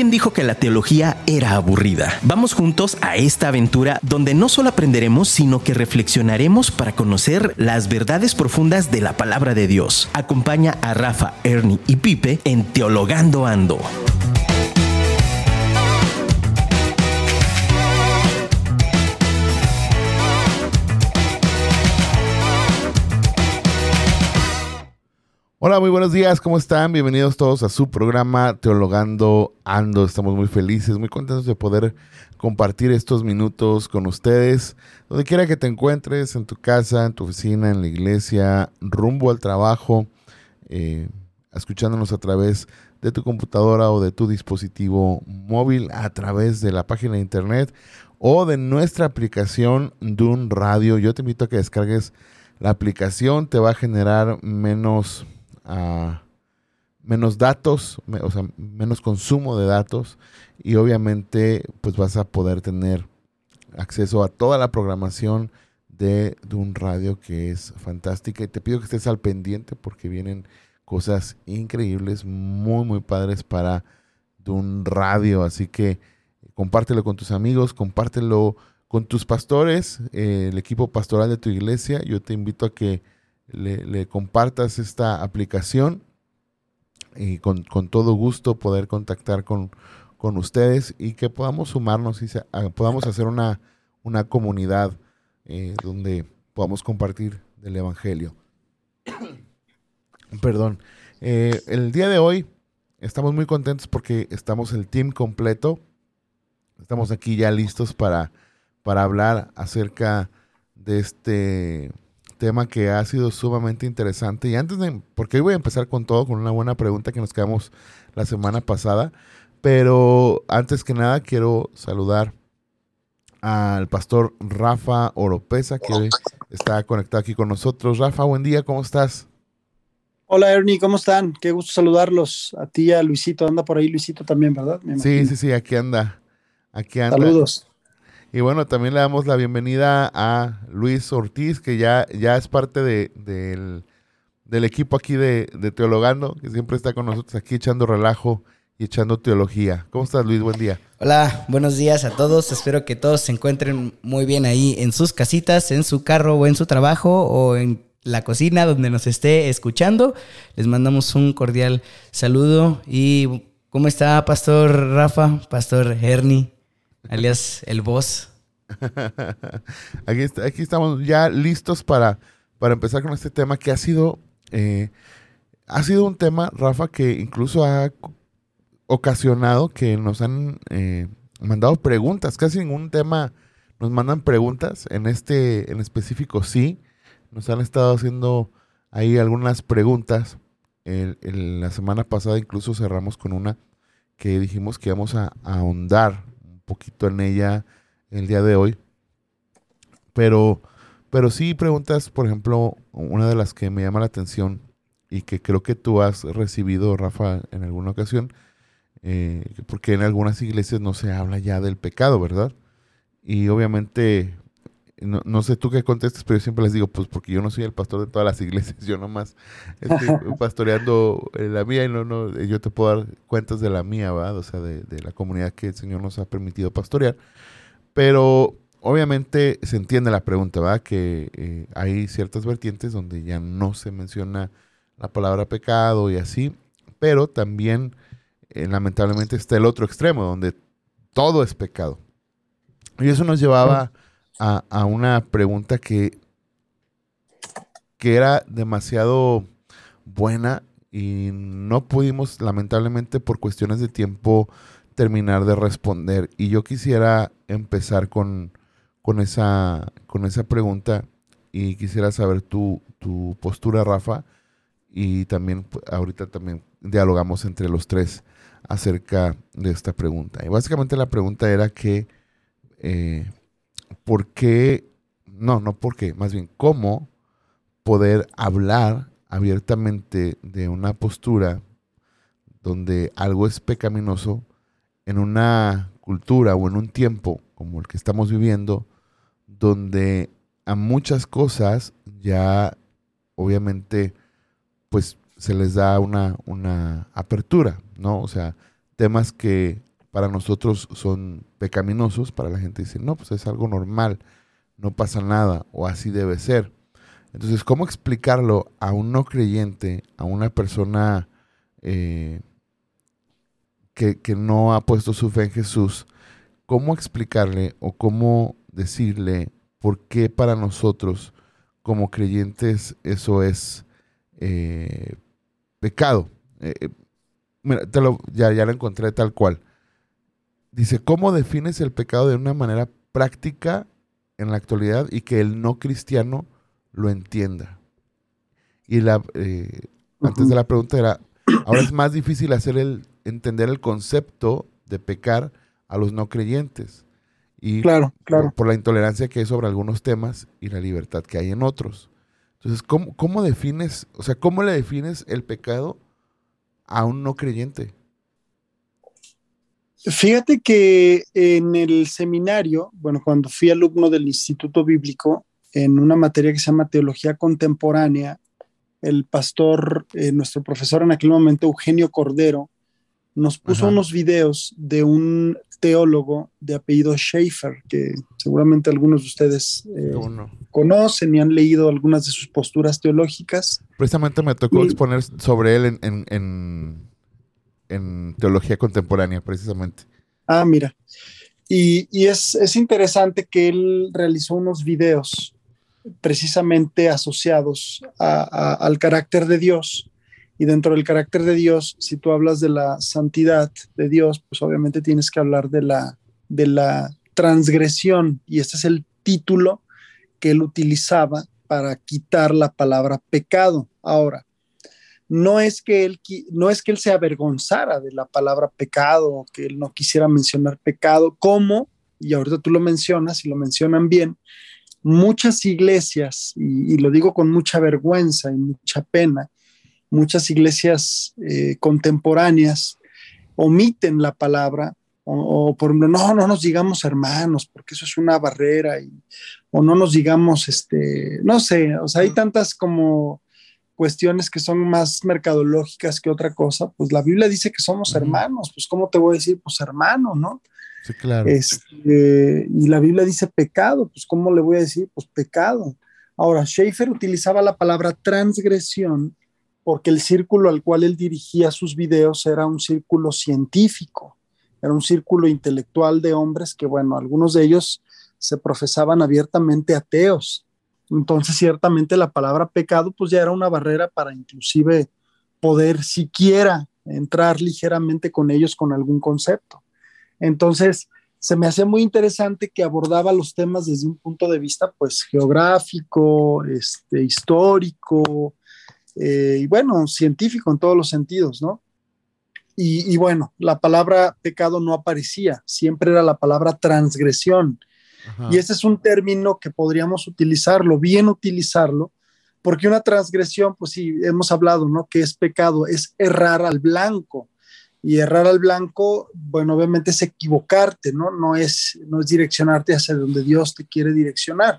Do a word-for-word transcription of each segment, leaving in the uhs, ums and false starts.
¿Quién dijo que la teología era aburrida? Vamos juntos a esta aventura donde no solo aprenderemos, sino que reflexionaremos para conocer las verdades profundas de la palabra de Dios. Acompaña a Rafa, Ernie y Pipe en Teologando Ando. Hola, muy buenos días, ¿cómo están? Bienvenidos todos a su programa Teologando Ando. Estamos muy felices, muy contentos de poder compartir estos minutos con ustedes. Donde quiera que te encuentres, en tu casa, en tu oficina, en la iglesia, rumbo al trabajo, eh, escuchándonos a través de tu computadora o de tu dispositivo móvil, a través de la página de internet o de nuestra aplicación Dun Radio. Yo te invito a que descargues la aplicación, te va a generar menos... Uh, menos datos, me, o sea, menos consumo de datos, y obviamente pues vas a poder tener acceso a toda la programación de, de un radio que es fantástica, y te pido que estés al pendiente porque vienen cosas increíbles, muy muy padres para de un radio, así que compártelo con tus amigos, compártelo con tus pastores, eh, el equipo pastoral de tu iglesia. Yo te invito a que Le, le compartas esta aplicación y con, con todo gusto poder contactar con, con ustedes y que podamos sumarnos y se, a, podamos hacer una, una comunidad eh, donde podamos compartir del Evangelio. Perdón. Eh, el día de hoy estamos muy contentos porque estamos el team completo. Estamos aquí ya listos para, para hablar acerca de este tema que ha sido sumamente interesante. Y antes de, porque hoy voy a empezar con todo, con una buena pregunta que nos quedamos la semana pasada, pero antes que nada quiero saludar al pastor Rafa Oropesa, que hoy está conectado aquí con nosotros. Rafa, buen día, ¿cómo estás? Hola Ernie, ¿cómo están? Qué gusto saludarlos. A ti y a Luisito, anda por ahí Luisito también, ¿verdad? Sí, sí, sí, aquí anda, aquí anda. Saludos. Y bueno, también le damos la bienvenida a Luis Ortiz, que ya, ya es parte de, de del, del equipo aquí de, de Teologando, que siempre está con nosotros aquí echando relajo y echando teología. ¿Cómo estás, Luis? Buen día. Hola, buenos días a todos. Espero que todos se encuentren muy bien ahí en sus casitas, en su carro o en su trabajo o en la cocina donde nos esté escuchando. Les mandamos un cordial saludo. ¿Y cómo está, Pastor Rafa? Pastor Ernie, alias el boss. aquí, está, aquí estamos ya listos para, para empezar con este tema que ha sido eh, ha sido un tema, Rafa, que incluso ha ocasionado que nos han eh, mandado preguntas. Casi ningún tema nos mandan preguntas. En este en específico sí, nos han estado haciendo ahí algunas preguntas. El, el, la semana pasada incluso cerramos con una que dijimos que íbamos a, a ahondar un poquito en ella el día de hoy, pero, pero sí preguntas, por ejemplo, una de las que me llama la atención y que creo que tú has recibido, Rafa, en alguna ocasión, eh, porque en algunas iglesias no se habla ya del pecado, ¿verdad? Y obviamente, no, no sé tú qué contestes, pero yo siempre les digo, pues porque yo no soy el pastor de todas las iglesias, yo nomás estoy pastoreando la mía y no, no, yo te puedo dar cuentas de la mía, ¿verdad? O sea, de, de la comunidad que el Señor nos ha permitido pastorear. Pero obviamente se entiende la pregunta, ¿verdad? Que eh, hay ciertas vertientes donde ya no se menciona la palabra pecado y así, pero también eh, lamentablemente está el otro extremo, donde todo es pecado. Y eso nos llevaba a, a una pregunta que, que era demasiado buena y no pudimos, lamentablemente, por cuestiones de tiempo, terminar de responder. Y yo quisiera empezar con, con, esa, con esa pregunta y quisiera saber tu, tu postura, Rafa, y también ahorita también dialogamos entre los tres acerca de esta pregunta. Y básicamente la pregunta era que eh, ¿por qué? No, no por qué, más bien ¿cómo poder hablar abiertamente de una postura donde algo es pecaminoso en una cultura o en un tiempo como el que estamos viviendo, donde a muchas cosas ya obviamente pues se les da una, una apertura, ¿no? O sea, temas que para nosotros son pecaminosos, para la gente dice, no, pues es algo normal, no pasa nada, o así debe ser. Entonces, ¿cómo explicarlo a un no creyente, a una persona eh, que, que no ha puesto su fe en Jesús? ¿Cómo explicarle o cómo decirle por qué para nosotros como creyentes eso es eh, pecado? Eh, mira, te lo, ya, ya lo encontré tal cual. Dice, ¿cómo defines el pecado de una manera práctica en la actualidad y que el no cristiano lo entienda? Y la, eh, uh-huh. antes de la pregunta era, ahora es más difícil hacer el, entender el concepto de pecar a los no creyentes. Y claro, claro. Por, por la intolerancia que hay sobre algunos temas y la libertad que hay en otros. Entonces, ¿cómo, cómo defines, o sea, cómo le defines el pecado a un no creyente? Fíjate que en el seminario, bueno, cuando fui alumno del Instituto Bíblico, en una materia que se llama Teología Contemporánea, el pastor, eh, nuestro profesor en aquel momento, Eugenio Cordero, nos puso Ajá. unos videos de un teólogo de apellido Schaeffer, que seguramente algunos de ustedes eh, no? conocen y han leído algunas de sus posturas teológicas. Precisamente me tocó y, exponer sobre él en, en, en, en Teología Contemporánea, precisamente. Ah, mira. Y, y es, es interesante que él realizó unos videos precisamente asociados a, a, al carácter de Dios. Y dentro del carácter de Dios, si tú hablas de la santidad de Dios, pues obviamente tienes que hablar de la, de la transgresión. Y este es el título que él utilizaba para quitar la palabra pecado. Ahora, no es que él, no es que él se avergonzara de la palabra pecado, o que él no quisiera mencionar pecado, como, y ahorita tú lo mencionas y lo mencionan bien, muchas iglesias, y, y lo digo con mucha vergüenza y mucha pena, muchas iglesias eh, contemporáneas omiten la palabra o, o por ejemplo, no, no nos digamos hermanos porque eso es una barrera y, o no nos digamos, este, no sé, o sea, hay tantas como cuestiones que son más mercadológicas que otra cosa. Pues la Biblia dice que somos uh-huh. hermanos, pues ¿cómo te voy a decir? Pues hermano, ¿no? Sí, claro. Este, y la Biblia dice pecado, pues ¿cómo le voy a decir? Pues pecado. Ahora, Schaeffer utilizaba la palabra transgresión porque el círculo al cual él dirigía sus videos era un círculo científico, era un círculo intelectual de hombres que, bueno, algunos de ellos se profesaban abiertamente ateos. Entonces, ciertamente la palabra pecado, pues ya era una barrera para inclusive poder siquiera entrar ligeramente con ellos con algún concepto. Entonces, se me hacía muy interesante que abordaba los temas desde un punto de vista, pues, geográfico, este, histórico, Eh, y bueno, científico en todos los sentidos, ¿no? Y, y bueno, la palabra pecado no aparecía, siempre era la palabra transgresión. Ajá. Y ese es un término que podríamos utilizarlo, bien utilizarlo, porque una transgresión, pues sí, hemos hablado, ¿no? Que es pecado, es errar al blanco. Y errar al blanco, bueno, obviamente es equivocarte, ¿no? No es, no es direccionarte hacia donde Dios te quiere direccionar.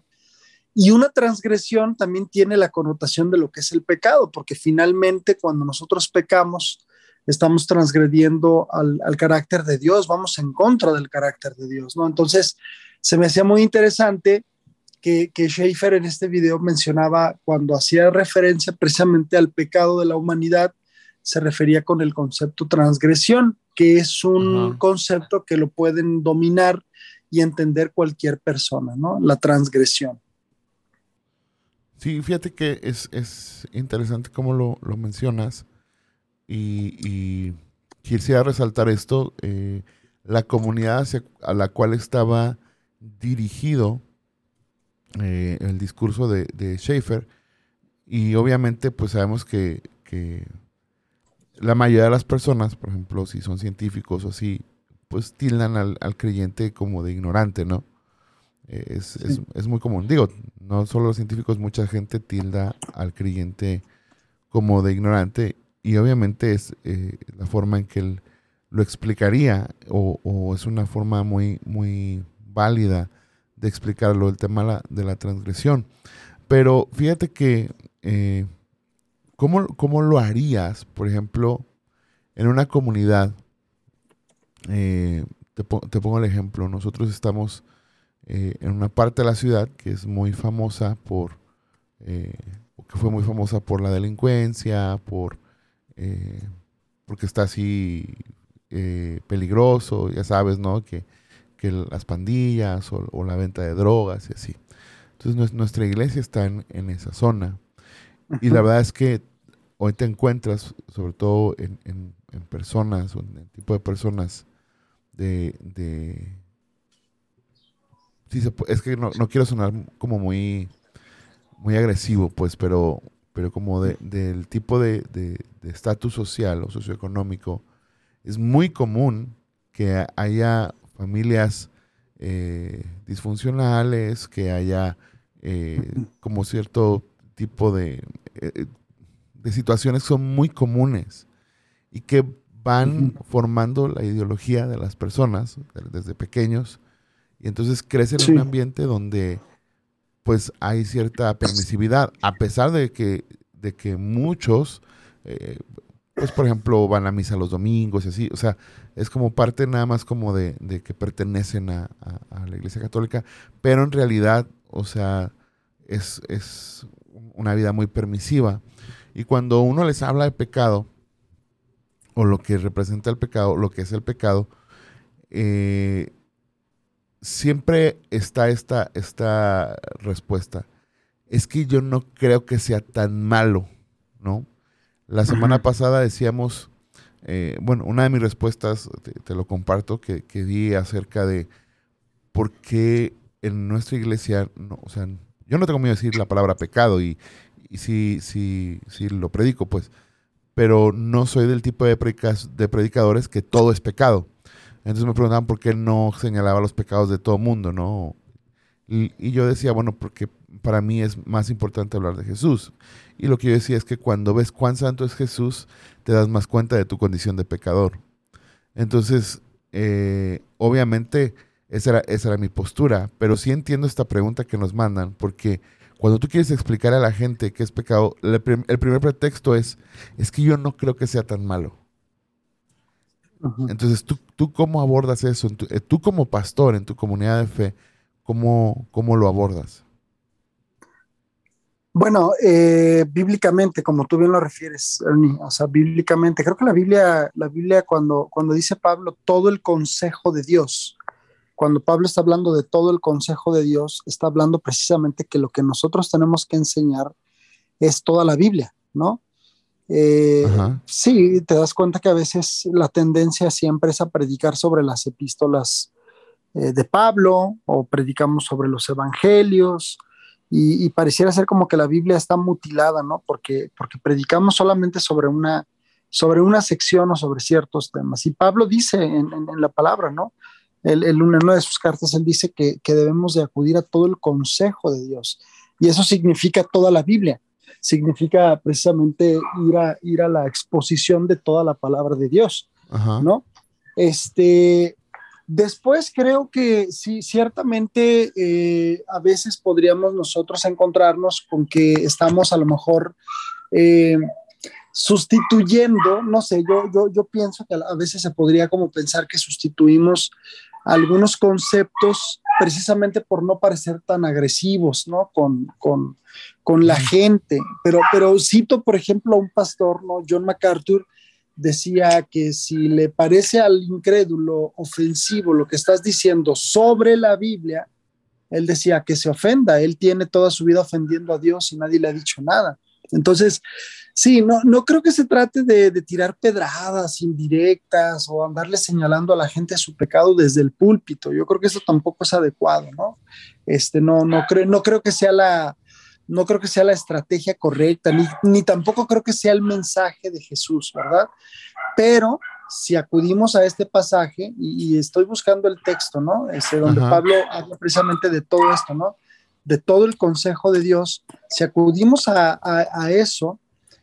Y una transgresión también tiene la connotación de lo que es el pecado, porque finalmente cuando nosotros pecamos, estamos transgrediendo al, al carácter de Dios, vamos en contra del carácter de Dios, ¿no? Entonces, se me hacía muy interesante que, que Schaeffer en este video mencionaba, cuando hacía referencia precisamente al pecado de la humanidad, se refería con el concepto transgresión, que es un Ajá. concepto que lo pueden dominar y entender cualquier persona, ¿no? La transgresión. Sí, fíjate que es, es interesante cómo lo, lo mencionas y, y quisiera resaltar esto, eh, la comunidad hacia, a la cual estaba dirigido eh, el discurso de, de Schaeffer, y obviamente pues sabemos que, que la mayoría de las personas, por ejemplo, si son científicos o así, pues tildan al, al creyente como de ignorante, ¿no? Es, sí. es, es muy común. Digo, no solo los científicos, mucha gente tilda al creyente como de ignorante, y obviamente es eh, la forma en que él lo explicaría, o, o es una forma muy, muy válida de explicarlo, el tema de la, de la transgresión. Pero fíjate que, eh, ¿cómo, ¿cómo lo harías, por ejemplo, en una comunidad eh, te, po- te pongo el ejemplo. Nosotros estamos eh, en una parte de la ciudad que es muy famosa por, eh, que fue muy famosa por la delincuencia, por, eh, porque está así eh, peligroso, ya sabes, ¿no? Que, que las pandillas o, o la venta de drogas y así. Entonces nues- nuestra iglesia está en, en esa zona. Y la Ujú. verdad es que hoy te encuentras, sobre todo en, en- en personas, o en el tipo de personas de, de sí se pu- es que no, no quiero sonar como muy, muy agresivo, pues, pero, pero como de- del tipo de de- de estatus social o socioeconómico, es muy común que haya familias eh, disfuncionales, que haya eh, como cierto tipo de, eh, de situaciones que son muy comunes y que van Ujú. formando la ideología de las personas de- desde pequeños y entonces crecen en un Sí, ambiente donde pues hay cierta permisividad, a pesar de que, de que muchos, eh, pues por ejemplo, van a misa los domingos y así, o sea, es como parte nada más como de, de que pertenecen a, a- a la Iglesia Católica, pero en realidad, o sea, es, es una vida muy permisiva. Y cuando uno les habla de pecado, o lo que representa el pecado, lo que es el pecado, eh, siempre está esta, esta respuesta. Es que yo no creo que sea tan malo, ¿no? La semana ujú, pasada decíamos, eh, bueno, una de mis respuestas, te, te lo comparto, que, que di acerca de por qué en nuestra iglesia, no, o sea, yo no tengo miedo de decir la palabra pecado y, y sí, sí, sí lo predico, pues, pero no soy del tipo de, predicas- de predicadores que todo es pecado. Entonces me preguntaban por qué no señalaba los pecados de todo mundo, ¿no? Y, y yo decía, bueno, porque para mí es más importante hablar de Jesús. Y lo que yo decía es que cuando ves cuán santo es Jesús, te das más cuenta de tu condición de pecador. Entonces, eh, obviamente, esa era, esa era mi postura, pero sí entiendo esta pregunta que nos mandan, porque cuando tú quieres explicar a la gente qué es pecado, el, prim- el primer pretexto es, es que yo no creo que sea tan malo. ujú. Entonces, ¿tú, tú cómo abordas eso? En tu- eh, tú como pastor en tu comunidad de fe, ¿cómo, cómo lo abordas? Bueno, eh, bíblicamente, como tú bien lo refieres, Ernie, o sea, bíblicamente, creo que la Biblia, la Biblia cuando, cuando dice Pablo todo el consejo de Dios, cuando Pablo está hablando de todo el consejo de Dios, está hablando precisamente que lo que nosotros tenemos que enseñar es toda la Biblia, ¿no? Eh, Ajá. sí, te das cuenta que a veces la tendencia siempre es a predicar sobre las epístolas eh, de Pablo o predicamos sobre los evangelios y, y, pareciera ser como que la Biblia está mutilada, ¿no? Porque, porque predicamos solamente sobre una, sobre una sección o sobre ciertos temas. Y Pablo dice en, en, en la palabra, ¿no? Él, él, en una de sus cartas, él dice que, que debemos de acudir a todo el consejo de Dios. Y eso significa toda la Biblia. Significa precisamente ir a, ir a la exposición de toda la palabra de Dios, Ajá. ¿no? Este, después creo que sí, ciertamente eh, a veces podríamos nosotros encontrarnos con que estamos a lo mejor eh, sustituyendo, no sé, yo, yo, yo pienso que a veces se podría como pensar que sustituimos algunos conceptos precisamente por no parecer tan agresivos, ¿no? Con, con, con la gente. Pero, pero cito, por ejemplo, a un pastor, ¿no? John MacArthur, decía que si le parece al incrédulo ofensivo lo que estás diciendo sobre la Biblia, él decía que se ofenda, él tiene toda su vida ofendiendo a Dios y nadie le ha dicho nada. Entonces, sí, no, no creo que se trate de, de tirar pedradas indirectas o andarle señalando a la gente su pecado desde el púlpito. Yo creo que eso tampoco es adecuado, ¿no? Este, no, no, creo, no creo que sea la, no creo que sea la estrategia correcta, ni, ni tampoco creo que sea el mensaje de Jesús, ¿verdad? Pero si acudimos a este pasaje, y, y estoy buscando el texto, ¿no? Este, donde Ajá. Pablo habla precisamente de todo esto, ¿no? De todo el consejo de Dios. Si acudimos a, a, a eso,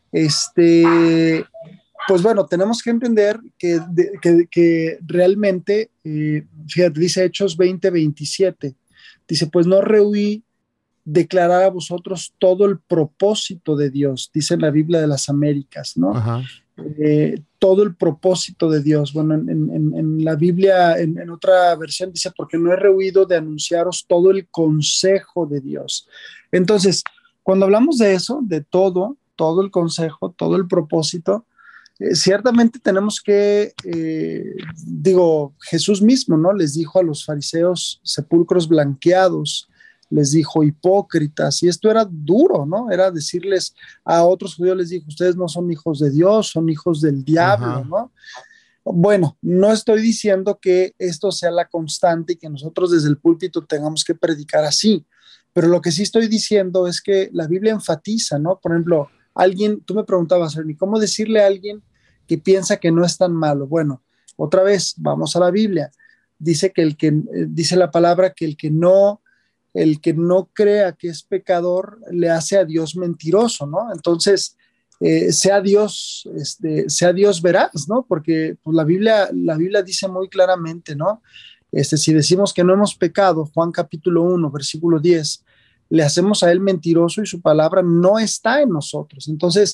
este, pues bueno, tenemos que entender que, de, que, que realmente, eh, fíjate, dice Hechos veinte veintisiete, dice, pues no rehuí declarar a vosotros todo el propósito de Dios, dice en la Biblia de las Américas, ¿no? Ajá. Eh, todo el propósito de Dios. Bueno, en, en, en la Biblia, en, en otra versión dice, porque no he rehuido de anunciaros todo el consejo de Dios. Entonces, cuando hablamos de eso, de todo, todo el consejo, todo el propósito, eh, ciertamente tenemos que, eh, digo, Jesús mismo, ¿no? Les dijo a los fariseos sepulcros blanqueados, les dijo hipócritas, y esto era duro, ¿no? Era decirles a otros judíos, les dijo, ustedes no son hijos de Dios, son hijos del diablo, Ajá. ¿no? Bueno, no estoy diciendo que esto sea la constante y que nosotros desde el púlpito tengamos que predicar así, pero lo que sí estoy diciendo es que la Biblia enfatiza, ¿no? Por ejemplo, alguien, tú me preguntabas, Ernie, ¿cómo decirle a alguien que piensa que no es tan malo? Bueno, otra vez, vamos a la Biblia. Dice que el que, eh, dice la palabra que el que no el que no crea que es pecador le hace a Dios mentiroso, ¿no? Entonces, eh, sea Dios, este, sea Dios veraz, ¿no? Porque pues, la Biblia, la Biblia dice muy claramente, ¿no? Este, si decimos que no hemos pecado, Juan capítulo uno, versículo diez, le hacemos a él mentiroso y su palabra no está en nosotros. Entonces,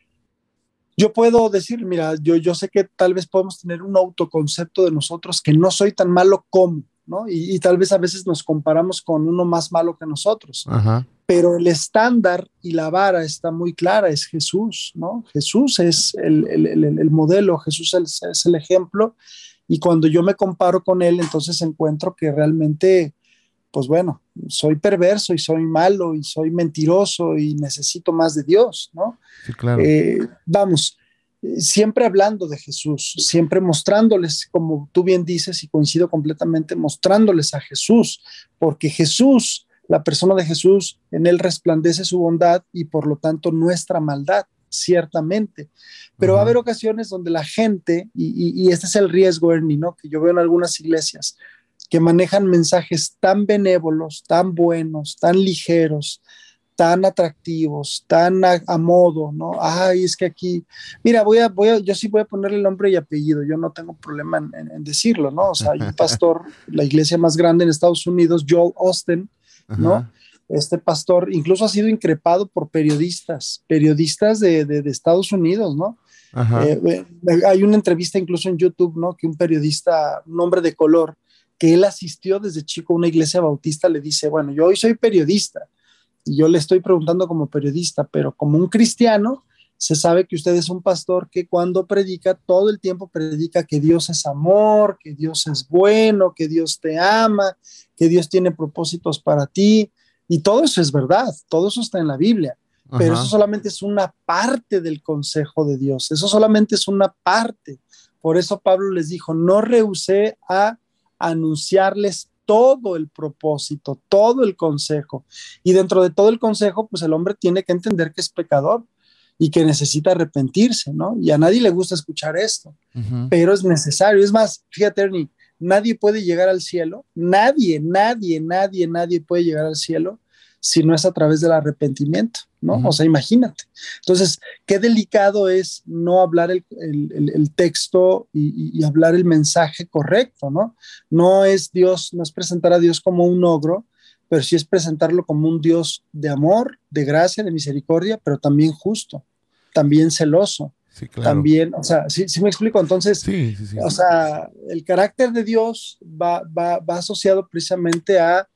yo puedo decir, mira, yo, yo sé que tal vez podemos tener un autoconcepto de nosotros que no soy tan malo como, ¿no? Y, y tal vez a veces nos comparamos con uno más malo que nosotros. Ajá. Pero el estándar y la vara está muy clara, es Jesús, ¿no? Jesús es el, el, el, el modelo, Jesús es, es el ejemplo, y cuando yo me comparo con él, entonces encuentro que realmente, pues bueno, soy perverso y soy malo y soy mentiroso y necesito más de Dios, ¿no? Sí, claro. Eh, vamos, siempre hablando de Jesús, siempre mostrándoles, como tú bien dices, y coincido completamente, mostrándoles a Jesús, porque Jesús, la persona de Jesús, en él resplandece su bondad y por lo tanto nuestra maldad, ciertamente. Pero uh-huh. va a haber ocasiones donde la gente, y, y, y este es el riesgo, Ernie, ¿no? Que yo veo en algunas iglesias, que manejan mensajes tan benévolos, tan buenos, tan ligeros, tan atractivos, tan a, a modo, ¿no? Ay, es que aquí, mira, voy a, voy a, yo sí voy a ponerle nombre y apellido, yo no tengo problema en, en, en decirlo, ¿no? O sea, hay un pastor, la iglesia más grande en Estados Unidos, Joel Osteen, ¿no? Uh-huh. Este pastor incluso ha sido increpado por periodistas, periodistas de, de, de Estados Unidos, ¿no? Uh-huh. Eh, eh, hay una entrevista incluso en YouTube, ¿no? Que un periodista, un hombre de color, que él asistió desde chico a una iglesia bautista, le dice, bueno, yo hoy soy periodista, y yo le estoy preguntando como periodista, pero como un cristiano, se sabe que usted es un pastor que cuando predica, todo el tiempo predica que Dios es amor, que Dios es bueno, que Dios te ama, que Dios tiene propósitos para ti, y todo eso es verdad, todo eso está en la Biblia, uh-huh. pero eso solamente es una parte del consejo de Dios, eso solamente es una parte. Por eso Pablo les dijo, no rehusé a anunciarles todo el propósito, todo el consejo. Y dentro de todo el consejo, pues el hombre tiene que entender que es pecador y que necesita arrepentirse, ¿no? Y a nadie le gusta escuchar esto, uh-huh. pero es necesario. Es más, fíjate, Ernie, nadie puede llegar al cielo, nadie, nadie, nadie, nadie puede llegar al cielo si no es a través del arrepentimiento, ¿no? Uh-huh. O sea, imagínate. Entonces, qué delicado es no hablar el, el, el texto y, y hablar el mensaje correcto, ¿no? No es Dios, no es presentar a Dios como un ogro, pero sí es presentarlo como un Dios de amor, de gracia, de misericordia, pero también justo, también celoso. Sí, claro. También, o sea, sí, sí me explico. Entonces, sí, sí, sí. o sea, el carácter de Dios va, va, va asociado precisamente a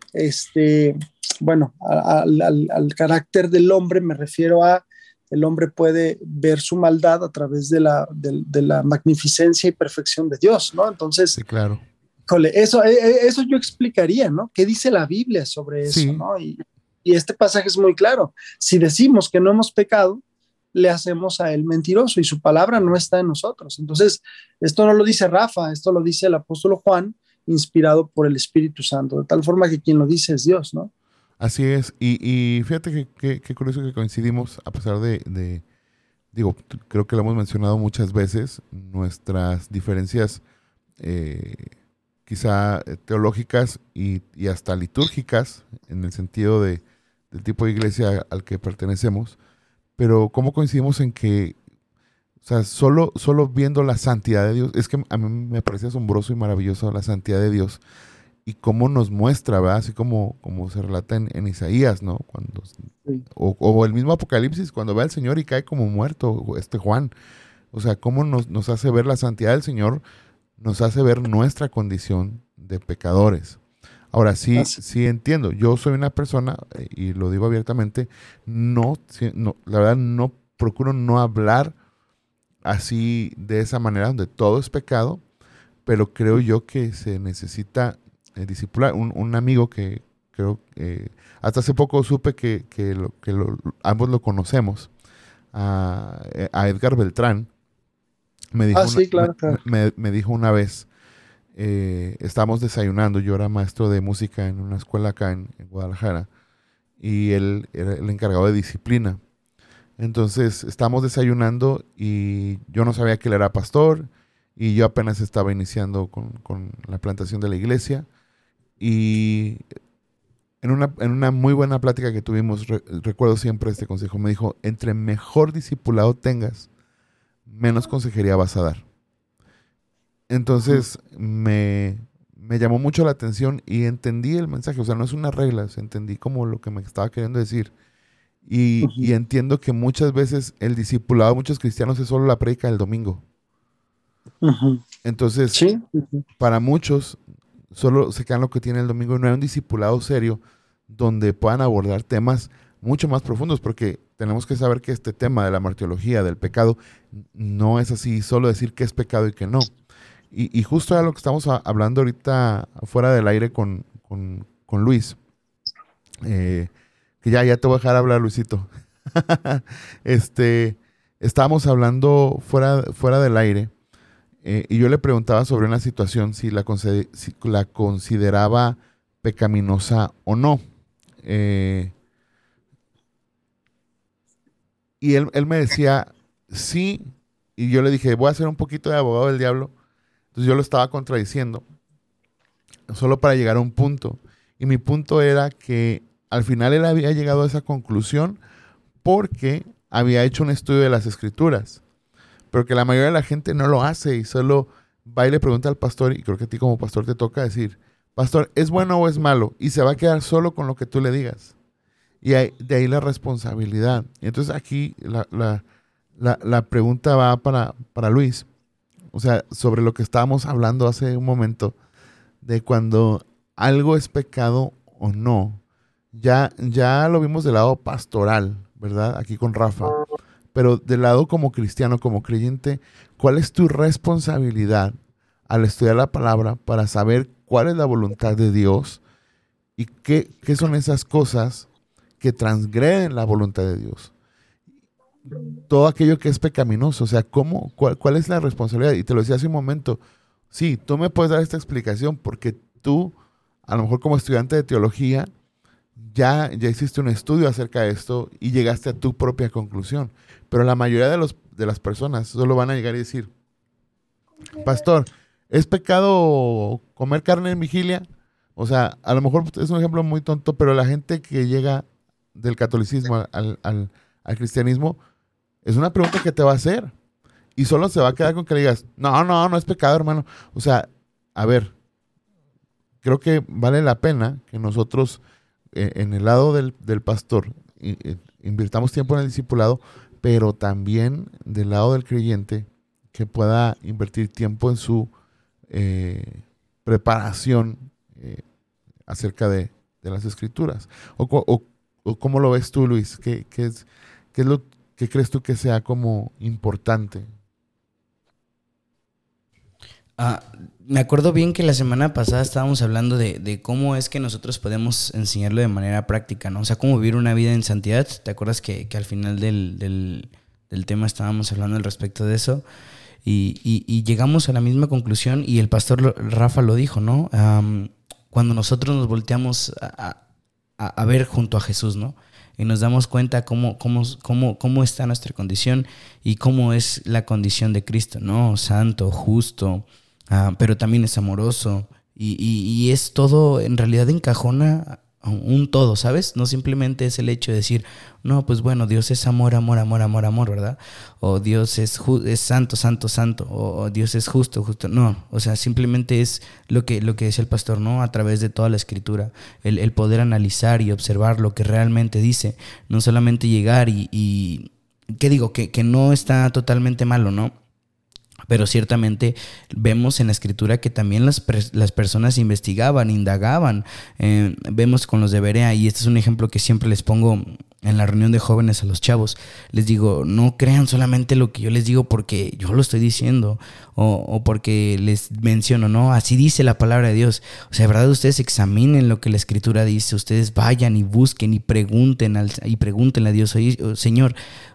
este... bueno, al, al, al carácter del hombre me refiero a el hombre puede ver su maldad a través de la, de, de la magnificencia y perfección de Dios, ¿no? Entonces, sí, claro. Jole, eso, eso yo explicaría, ¿no? ¿Qué dice la Biblia sobre eso, sí. ¿no? Y, y este pasaje es muy claro. Si decimos que no hemos pecado, le hacemos a él mentiroso y su palabra no está en nosotros. Entonces, esto no lo dice Rafa, esto lo dice el apóstol Juan, inspirado por el Espíritu Santo, de tal forma que quien lo dice es Dios, ¿no? Así es, y, y fíjate que, que, que curioso que coincidimos, a pesar de, de, digo, creo que lo hemos mencionado muchas veces, nuestras diferencias eh, quizá teológicas y, y hasta litúrgicas, en el sentido de, del tipo de iglesia al que pertenecemos, pero cómo coincidimos en que, o sea, solo, solo viendo la santidad de Dios, es que a mí me parece asombroso y maravilloso la santidad de Dios, y cómo nos muestra, ¿verdad? Así como, como se relata en, en Isaías, ¿no? Cuando, Sí. o, o el mismo Apocalipsis, cuando ve al Señor y cae como muerto, este Juan. O sea, cómo nos, nos hace ver la santidad del Señor, nos hace ver nuestra condición de pecadores. Ahora, sí, Así. sí entiendo. Yo soy una persona, eh, y lo digo abiertamente, no, sí, no, la verdad no procuro no hablar así de esa manera, donde todo es pecado, pero creo yo que se necesita eh, discipular. Un, un amigo que creo que eh, hasta hace poco supe que, que, lo, que lo, ambos lo conocemos, a, a Edgar Beltrán, me dijo, Ah, sí, una, claro, claro. me, me, me dijo una vez, eh, estábamos desayunando, yo era maestro de música en una escuela acá en, en Guadalajara, y él era el encargado de disciplina. Entonces estábamos desayunando y yo no sabía que él era pastor, y yo apenas estaba iniciando con, con la plantación de la iglesia, y en una, en una muy buena plática que tuvimos, re, recuerdo siempre este consejo, me dijo: entre mejor discipulado tengas, menos consejería vas a dar. Entonces me, me llamó mucho la atención y entendí el mensaje. O sea, no es una regla, entendí como lo que me estaba queriendo decir. Y, Uh-huh. y entiendo que muchas veces el discipulado de muchos cristianos es solo la prédica del domingo. Uh-huh. Entonces, Sí. Uh-huh. para muchos, solo se quedan lo que tiene el domingo y no hay un discipulado serio donde puedan abordar temas mucho más profundos, porque tenemos que saber que este tema de la martirología, del pecado, no es así solo decir qué es pecado y qué no. Y, y justo era lo que estamos a, hablando ahorita fuera del aire con, con, con Luis, eh, que ya, ya te voy a dejar hablar, Luisito. este, estábamos hablando fuera, fuera del aire, eh, y yo le preguntaba sobre una situación, si la, consider, si la consideraba pecaminosa o no. Eh, y él, él me decía, sí, y yo le dije, voy a hacer un poquito de abogado del diablo. Entonces yo lo estaba contradiciendo, solo para llegar a un punto. Y mi punto era que al final él había llegado a esa conclusión porque había hecho un estudio de las Escrituras, pero que la mayoría de la gente no lo hace y solo va y le pregunta al pastor, y creo que a ti como pastor te toca decir, pastor, ¿es bueno o es malo? Y se va a quedar solo con lo que tú le digas. Y hay, de ahí la responsabilidad. Y entonces aquí la, la, la, la pregunta va para, para Luis. O sea, sobre lo que estábamos hablando hace un momento, de cuando algo es pecado o no. Ya, ya lo vimos del lado pastoral, ¿verdad? Aquí con Rafa. Pero del lado como cristiano, como creyente, ¿cuál es tu responsabilidad al estudiar la palabra para saber cuál es la voluntad de Dios y qué, qué son esas cosas que transgreden la voluntad de Dios? Todo aquello que es pecaminoso, o sea, ¿cómo, cuál, ¿cuál es la responsabilidad? Y te lo decía hace un momento, sí, tú me puedes dar esta explicación porque tú, a lo mejor como estudiante de teología, ya, ya hiciste un estudio acerca de esto y llegaste a tu propia conclusión. Pero la mayoría de, los, de las personas solo van a llegar y decir, pastor, ¿es pecado comer carne en vigilia? O sea, a lo mejor es un ejemplo muy tonto, pero la gente que llega del catolicismo al, al, al cristianismo, es una pregunta que te va a hacer. Y solo se va a quedar con que le digas, no, no, no es pecado, hermano. O sea, a ver, creo que vale la pena que nosotros, eh, en el lado del, del pastor, eh, eh, invirtamos tiempo en el discipulado, pero también del lado del creyente, que pueda invertir tiempo en su eh, preparación eh, acerca de, de las Escrituras. O, o, o ¿cómo lo ves tú, Luis? ¿Qué, qué es, qué es lo que crees tú que sea como importante? Ah, me acuerdo bien que la semana pasada estábamos hablando de, de cómo es que nosotros podemos enseñarlo de manera práctica, ¿no? O sea, cómo vivir una vida en santidad. ¿Te acuerdas que, que al final del, del, del tema estábamos hablando al respecto de eso? Y, y, y llegamos a la misma conclusión, y el pastor Rafa lo dijo, ¿no? Um, cuando nosotros nos volteamos a, a, a ver junto a Jesús, ¿no? Y nos damos cuenta cómo, cómo, cómo, cómo está nuestra condición y cómo es la condición de Cristo, ¿no? Santo, justo, Uh, pero también es amoroso, y, y, y es todo, en realidad encajona un todo, ¿sabes? No simplemente es el hecho de decir, no, pues bueno, Dios es amor, amor, amor, amor, amor, ¿verdad? O Dios es, ju- es santo, santo, santo, o, o Dios es justo, justo. No, o sea, simplemente es lo que, lo que decía el pastor, ¿no? A través de toda la escritura, el, el poder analizar y observar lo que realmente dice, no solamente llegar y, y ¿qué digo? Que, que no está totalmente malo, ¿no? Pero ciertamente vemos en la escritura que también las, las personas investigaban, indagaban. Eh, vemos con los de Berea, y este es un ejemplo que siempre les pongo en la reunión de jóvenes a los chavos. Les digo, no crean solamente lo que yo les digo porque yo lo estoy diciendo o, o porque les menciono, no, así dice la palabra de Dios. O sea, de verdad, ustedes examinen lo que la escritura dice, ustedes vayan y busquen y pregunten al, y pregúntenle a Dios, oye, Señor,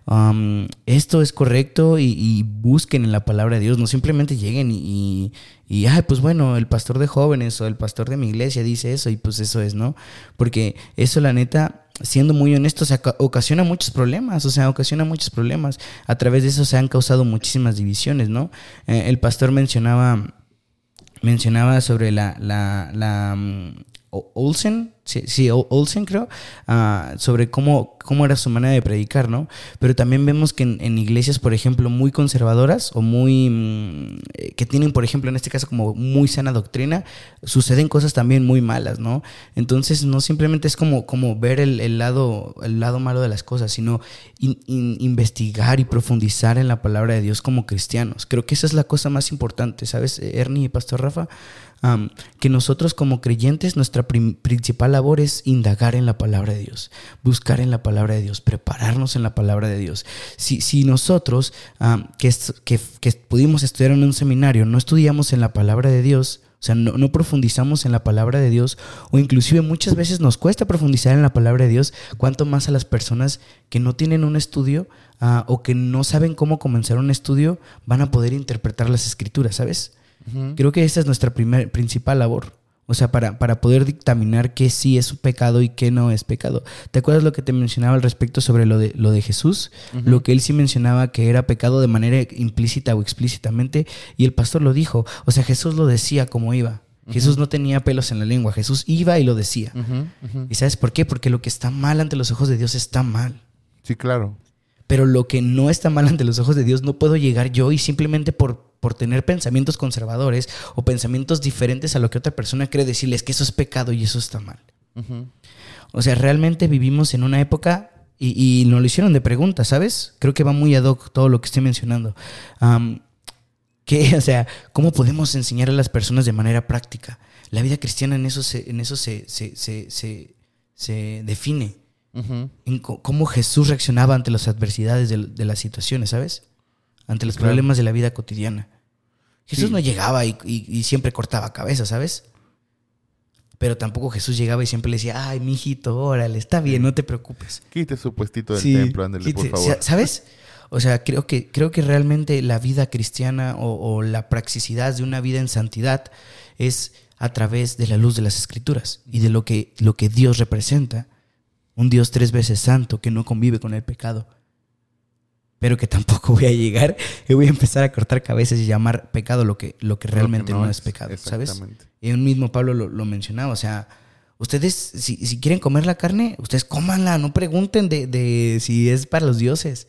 um, esto es correcto, y, y busquen en la palabra de Dios, no simplemente lleguen y, y, y ay, pues bueno, el pastor de jóvenes o el pastor de mi iglesia dice eso y pues eso es, ¿no? Porque eso, la neta, siendo muy honestos, ocasiona muchos problemas, o sea, ocasiona muchos problemas. A través de eso se han causado muchísimas divisiones, ¿no? Eh, el pastor mencionaba, mencionaba sobre la, la, la um, Olsen, sí, sí, Olsen creo, uh, sobre cómo, cómo era su manera de predicar, ¿no? Pero también vemos que en, en iglesias, por ejemplo, muy conservadoras o muy, mmm, que tienen, por ejemplo, en este caso como muy sana doctrina, suceden cosas también muy malas, ¿no? Entonces no simplemente es como, como ver el, el, lado, el lado malo de las cosas, sino in, in, investigar y profundizar en la palabra de Dios como cristianos. Creo que esa es la cosa más importante, ¿sabes, Ernie y Pastor Rafa? Um, que nosotros como creyentes, nuestra prim- principal labor es indagar en la palabra de Dios, buscar en la palabra de Dios, prepararnos en la palabra de Dios. Si, si nosotros um, que, que, que pudimos estudiar en un seminario no estudiamos en la palabra de Dios, o sea, no, no profundizamos en la palabra de Dios, o inclusive muchas veces nos cuesta profundizar en la palabra de Dios, cuanto más a las personas que no tienen un estudio uh, o que no saben cómo comenzar un estudio, van a poder interpretar las escrituras, ¿sabes? Uh-huh. Creo que esa es nuestra primer, principal labor. O sea, para, para poder dictaminar qué sí es un pecado y qué no es pecado. ¿Te acuerdas lo que te mencionaba al respecto sobre lo de, lo de Jesús? Uh-huh. Lo que él sí mencionaba que era pecado de manera implícita o explícitamente, y el pastor lo dijo. O sea, Jesús lo decía como iba. Uh-huh. Jesús no tenía pelos en la lengua. Jesús iba y lo decía. Uh-huh. Uh-huh. ¿Y sabes por qué? Porque lo que está mal ante los ojos de Dios está mal. Sí, claro. Pero lo que no está mal ante los ojos de Dios no puedo llegar yo y simplemente por... por tener pensamientos conservadores o pensamientos diferentes a lo que otra persona cree, decirles que eso es pecado y eso está mal. Uh-huh. O sea, realmente vivimos en una época, y, y nos lo hicieron de pregunta, ¿sabes? Creo que va muy ad hoc todo lo que estoy mencionando. Um, que, o sea, ¿cómo podemos enseñar a las personas de manera práctica? La vida cristiana en eso se, en eso se, se, se, se, se define. Uh-huh. En co- cómo Jesús reaccionaba ante las adversidades de, de las situaciones, ¿sabes? Ante los claro. problemas de la vida cotidiana. Jesús sí. no llegaba y, y, y siempre cortaba cabeza, ¿sabes? Pero tampoco Jesús llegaba y siempre le decía, ay, mijito, órale, está bien, no te preocupes. Quite su puestito del sí, templo, ándale, quite, por favor. ¿Sabes? O sea, creo que, creo que realmente la vida cristiana o, o la praxicidad de una vida en santidad es a través de la luz de las Escrituras y de lo que, lo que Dios representa. Un Dios tres veces santo que no convive con el pecado. Pero que tampoco voy a llegar y voy a empezar a cortar cabezas y llamar pecado lo que, lo que realmente lo que no, no es, es pecado, ¿sabes? Y un mismo Pablo lo, lo mencionaba, o sea, ustedes si, si quieren comer la carne, ustedes cómanla, no pregunten de, de si es para los dioses.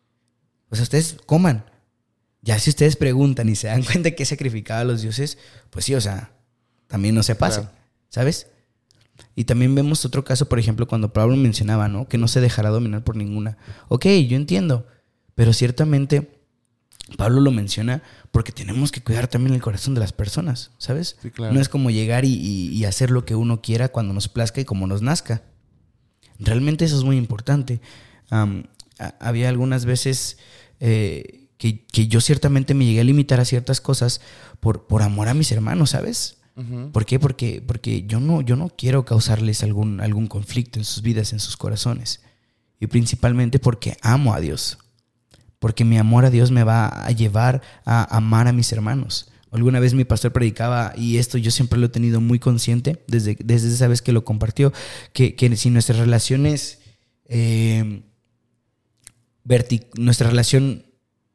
O sea, ustedes coman. Ya si ustedes preguntan y se dan cuenta que es sacrificado a los dioses, pues sí, o sea, también no se pasen, claro. ¿Sabes? Y también vemos otro caso, por ejemplo, cuando Pablo mencionaba, ¿no? Que no se dejará dominar por ninguna. Ok, yo entiendo. Pero ciertamente Pablo lo menciona porque tenemos que cuidar también el corazón de las personas, ¿sabes? Sí, claro. No es como llegar y, y, y hacer lo que uno quiera cuando nos plazca y como nos nazca. Realmente eso es muy importante. Um, a, había algunas veces eh, que, que yo ciertamente me llegué a limitar a ciertas cosas por, por amor a mis hermanos, ¿sabes? Uh-huh. ¿Por qué? Porque, porque yo, no, yo no quiero causarles algún, algún conflicto en sus vidas, en sus corazones. Y principalmente porque amo a Dios. Porque mi amor a Dios me va a llevar a amar a mis hermanos. Alguna vez mi pastor predicaba, y esto yo siempre lo he tenido muy consciente, desde, desde esa vez que lo compartió, que, que si nuestras relaciones, eh, vertic- nuestra relación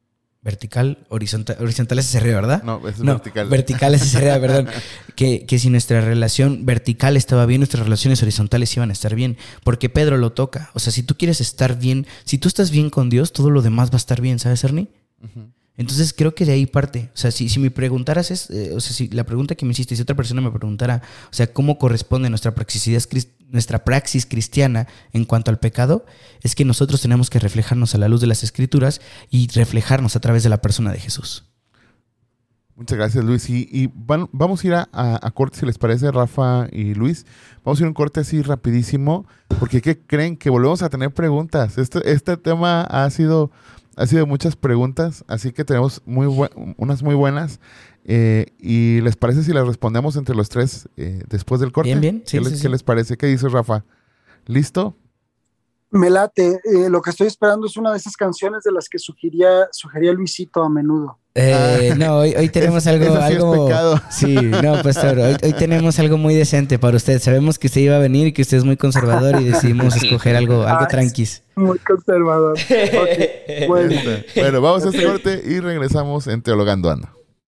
vertical, horizontal, horizontal es hacia arriba, ¿verdad? No, es no, vertical. Vertical es hacia arriba, perdón. Que, que si nuestra relación vertical estaba bien, nuestras relaciones horizontales iban a estar bien. Porque Pedro lo toca. O sea, si tú quieres estar bien, si tú estás bien con Dios, todo lo demás va a estar bien, ¿sabes, Ernie? Uh-huh. Entonces creo que de ahí parte. O sea, si, si me preguntaras, es, eh, o sea, si la pregunta que me hiciste, si otra persona me preguntara, o sea, ¿cómo corresponde nuestra praxis, nuestra praxis cristiana en cuanto al pecado? Es que nosotros tenemos que reflejarnos a la luz de las Escrituras y reflejarnos a través de la persona de Jesús. Muchas gracias, Luis. Y, y van, vamos a ir a, a, a corte, si les parece, Rafa y Luis. Vamos a ir a un corte así rapidísimo, porque ¿qué creen? Que volvemos a tener preguntas. Este, este tema ha sido... Ha sido muchas preguntas, así que tenemos muy bu- unas muy buenas. Eh, ¿Y les parece si las respondemos entre los tres eh, después del corte? Bien, bien. Sí, ¿Qué, sí, les, sí. ¿Qué les parece? ¿Qué dices, Rafa? ¿Listo? Me late. Eh, lo que estoy esperando es una de esas canciones de las que sugería, sugería Luisito a menudo. Eh, ah, no, hoy, hoy tenemos es, algo... Eso sí algo es pecado. Sí, no, pastor, hoy, hoy tenemos algo muy decente para usted. Sabemos que usted iba a venir y que usted es muy conservador y decidimos escoger algo, algo ah, tranquis. Muy conservador. Okay, bueno. bueno, vamos a este corte y regresamos en Teologando Ando.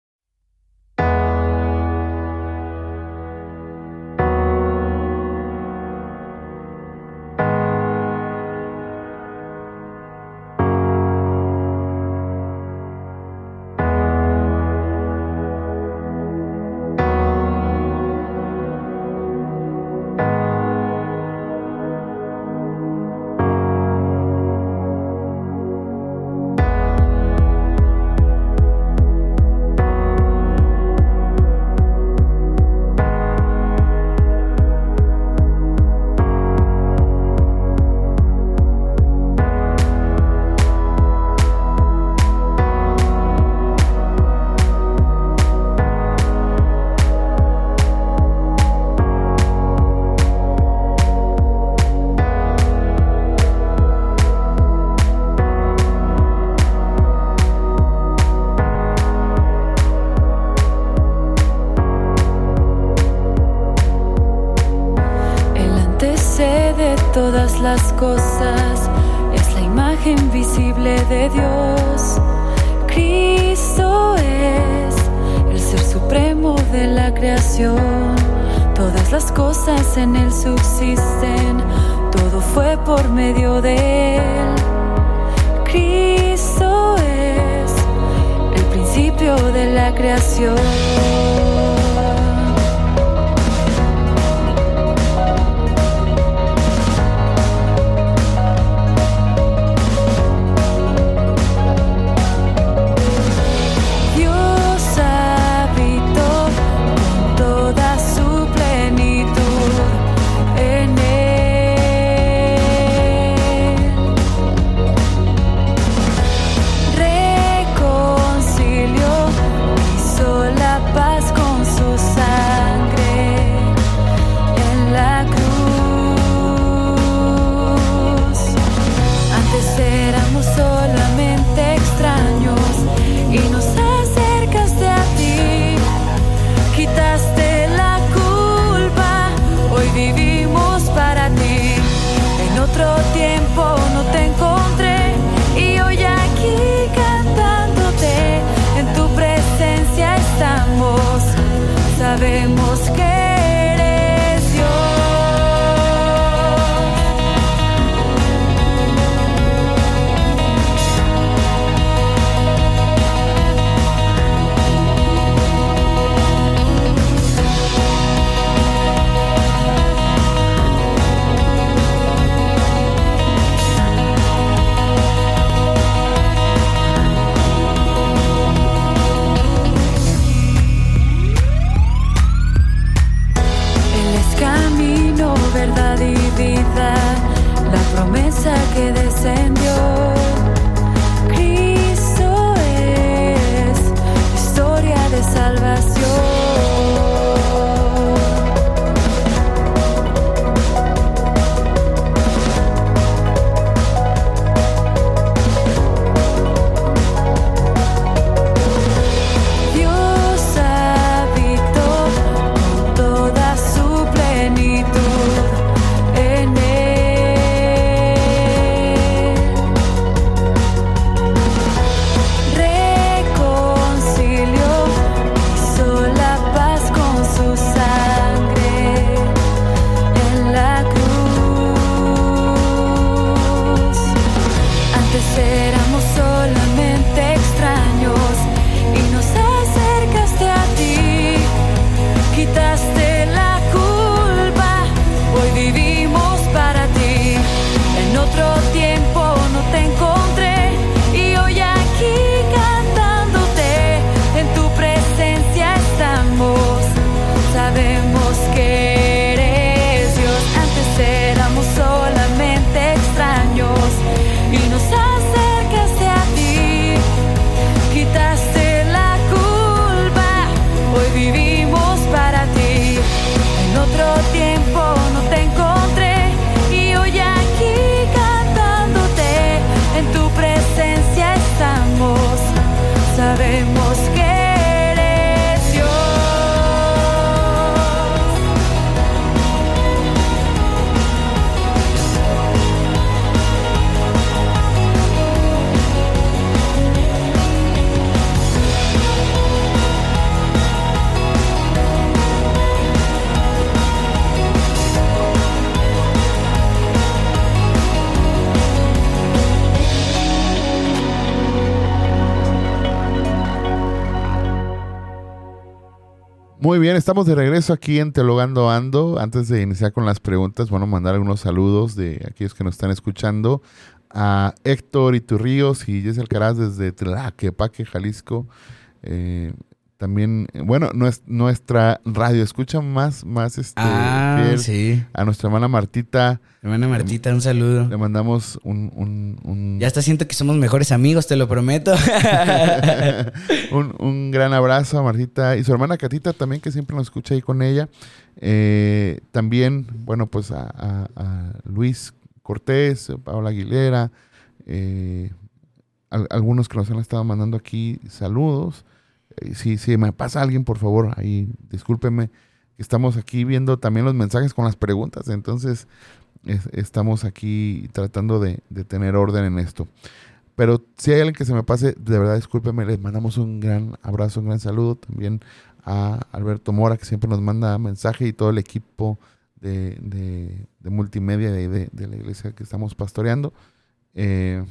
Todas las cosas es la imagen visible de Dios. Cristo es el ser supremo de la creación. Todas las cosas en él subsisten, todo fue por medio de él. Cristo es el principio de la creación. Sabemos que eres Dios. sabemos que eres Dios. Muy bien, estamos de regreso aquí en Teologando Ando. Antes de iniciar con las preguntas, bueno, mandar algunos saludos de aquellos que nos están escuchando. A Héctor Iturríos y Jess Alcaraz desde Tlaquepaque, Jalisco. Eh, también, bueno, nues- nuestra radio escucha más, más este, Ah, fiel. sí. A nuestra hermana Martita Hermana Martita, un saludo. le mandamos un... un, un Ya hasta siento que somos mejores amigos, te lo prometo. un, un gran abrazo a Martita y su hermana Catita también, que siempre nos escucha ahí con ella. Eh, también, bueno, pues a, a- a Luis Cortés, a Paola Aguilera, eh, al- algunos que nos han estado mandando aquí saludos. Eh, si, si me pasa alguien, por favor, ahí discúlpeme. Estamos aquí viendo también los mensajes con las preguntas, entonces es- estamos aquí tratando de, de tener orden en esto. Pero si hay alguien que se me pase, de verdad, discúlpeme, les mandamos un gran abrazo, un gran saludo también a Alberto Mora, que siempre nos manda mensaje, y todo el equipo de, de, de multimedia de, de, de la iglesia que estamos pastoreando. Eh,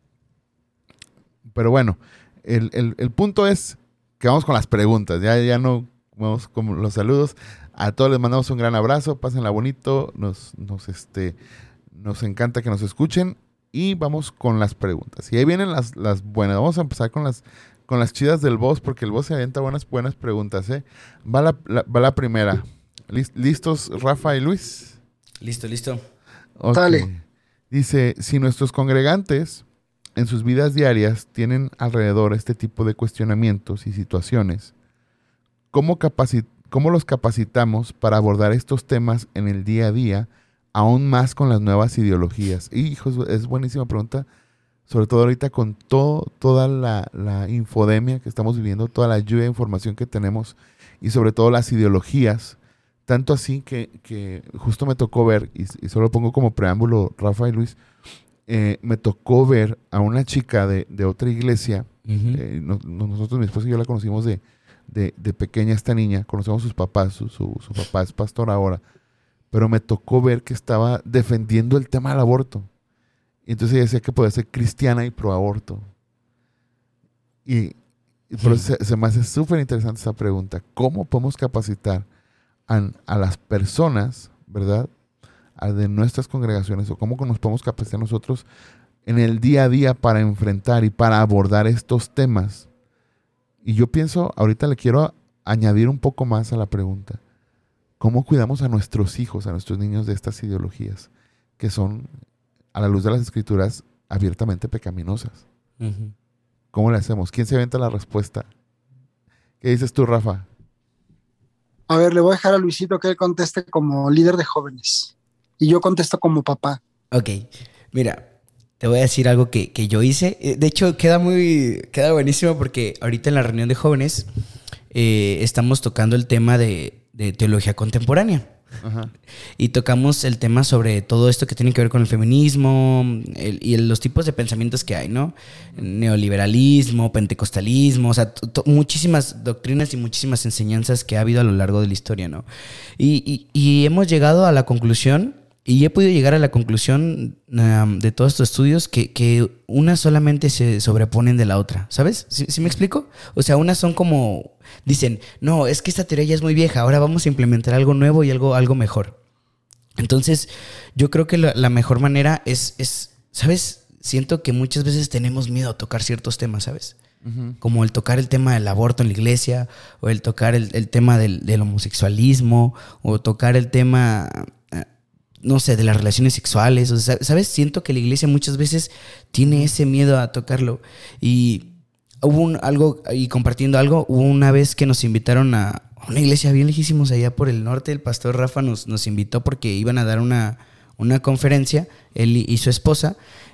pero bueno, el, el, el punto es que vamos con las preguntas, ya, ya no vamos con los saludos. A todos les mandamos un gran abrazo, pásenla bonito, nos, nos, este, nos encanta que nos escuchen. Y vamos con las preguntas. Y ahí vienen las, las buenas. Vamos a empezar con las, con las chidas del boss, porque el boss se avienta buenas, buenas preguntas, ¿eh? Va la, la- va la primera. Lis- ¿Listos, Rafa y Luis? Listo, listo. Ok. Dale. Dice, si nuestros congregantes en sus vidas diarias tienen alrededor este tipo de cuestionamientos y situaciones, ¿cómo, capaci- cómo los capacitamos para abordar estos temas en el día a día, aún más con las nuevas ideologías? Y, hijos, es buenísima pregunta, sobre todo ahorita con todo, toda la, la infodemia que estamos viviendo, toda la lluvia de información que tenemos, y sobre todo las ideologías. Tanto así que, que justo me tocó ver, y, y solo pongo como preámbulo, Rafa y Luis, eh, me tocó ver a una chica de, de otra iglesia. Ujú. eh, no- no- nosotros, mi esposa y yo la conocimos de, de, de pequeña, esta niña, conocemos a sus papás, su, su, su papá es pastor ahora, pero me tocó ver que estaba defendiendo el tema del aborto. Y entonces ella decía que podía ser cristiana y pro aborto. Y, y por eso se, se me hace súper interesante esa pregunta. ¿Cómo podemos capacitar a, a las personas, verdad, a de nuestras congregaciones, o cómo nos podemos capacitar nosotros en el día a día para enfrentar y para abordar estos temas? Y yo pienso, ahorita le quiero añadir un poco más a la pregunta. ¿Cómo cuidamos a nuestros hijos, a nuestros niños de estas ideologías que son, a la luz de las escrituras, abiertamente pecaminosas? Ujú. ¿Cómo le hacemos? ¿Quién se aventa la respuesta? ¿Qué dices tú, Rafa? A ver, le voy a dejar a Luisito que él conteste como líder de jóvenes. Y yo contesto como papá. Ok, mira, te voy a decir algo que, que yo hice. Eh, De hecho, queda muy, queda buenísimo porque ahorita en la reunión de jóvenes eh, estamos tocando el tema de, de teología contemporánea. Ajá. Y tocamos el tema sobre todo esto que tiene que ver con el feminismo el- y el- los tipos de pensamientos que hay, ¿no? Neoliberalismo, pentecostalismo, o sea, t- t- muchísimas doctrinas y muchísimas enseñanzas que ha habido a lo largo de la historia, ¿no? Y, y- y hemos llegado a la conclusión, y he podido llegar a la conclusión um, de todos estos estudios, que, que unas solamente se sobreponen de la otra, ¿sabes? ¿Sí, sí me explico? O sea, unas son como... Dicen, no, es que esta teoría ya es muy vieja, ahora vamos a implementar algo nuevo y algo, algo mejor. Entonces, yo creo que la, la mejor manera es, es, ¿sabes? Siento que muchas veces tenemos miedo a tocar ciertos temas, ¿sabes? Ujú. Como el tocar el tema del aborto en la iglesia, o el tocar el, el tema del, del homosexualismo, o tocar el tema, eh, no sé, de las relaciones sexuales. O sea, ¿sabes? Siento que la iglesia muchas veces tiene ese miedo a tocarlo. Y hubo un, algo, y compartiendo algo, hubo una vez que nos invitaron a una iglesia bien lejísimos allá por el norte. El pastor Rafa nos, nos invitó porque iban a dar una, una conferencia, él y, y su esposa,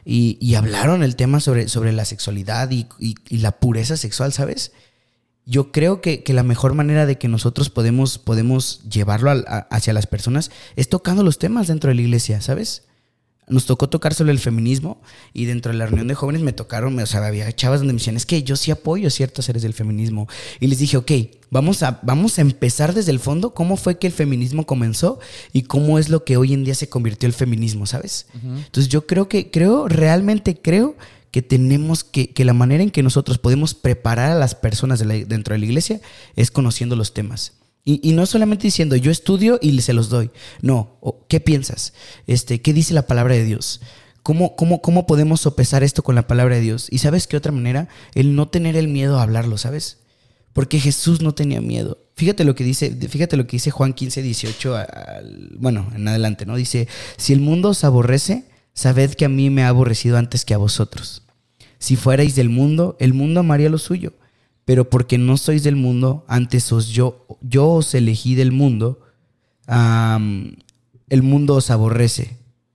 y, y hablaron el tema sobre, sobre la sexualidad y, y, y la pureza sexual, ¿sabes? Yo creo que, que la mejor manera de que nosotros podemos, podemos llevarlo a, a, hacia las personas es tocando los temas dentro de la iglesia, ¿sabes? Nos tocó tocar sobre el feminismo y dentro de la reunión de jóvenes me tocaron, o sea, había chavas donde me decían, es que yo sí apoyo ciertas áreas del feminismo. Y les dije, ok, vamos a, vamos a empezar desde el fondo. ¿Cómo fue que el feminismo comenzó? Y cómo es lo que hoy en día se convirtió el feminismo, ¿sabes? Uh-huh. Entonces yo creo que, creo, realmente creo que tenemos que, que la manera en que nosotros podemos preparar a las personas de la, dentro de la iglesia es conociendo los temas. Y, y no solamente diciendo, yo estudio y se los doy. No, ¿qué piensas? Este, ¿qué dice la palabra de Dios? ¿Cómo, cómo, ¿Cómo podemos sopesar esto con la palabra de Dios? Y ¿sabes qué otra manera? El no tener el miedo a hablarlo, ¿sabes? Porque Jesús no tenía miedo. Fíjate lo que dice, fíjate lo que dice Juan quince, dieciocho, al, bueno, en adelante, ¿no? Dice, si el mundo os aborrece, sabed que a mí me ha aborrecido antes que a vosotros. Si fuerais del mundo, el mundo amaría lo suyo. Pero porque no sois del mundo, antes os yo, yo os elegí del mundo, um, el mundo os aborrece.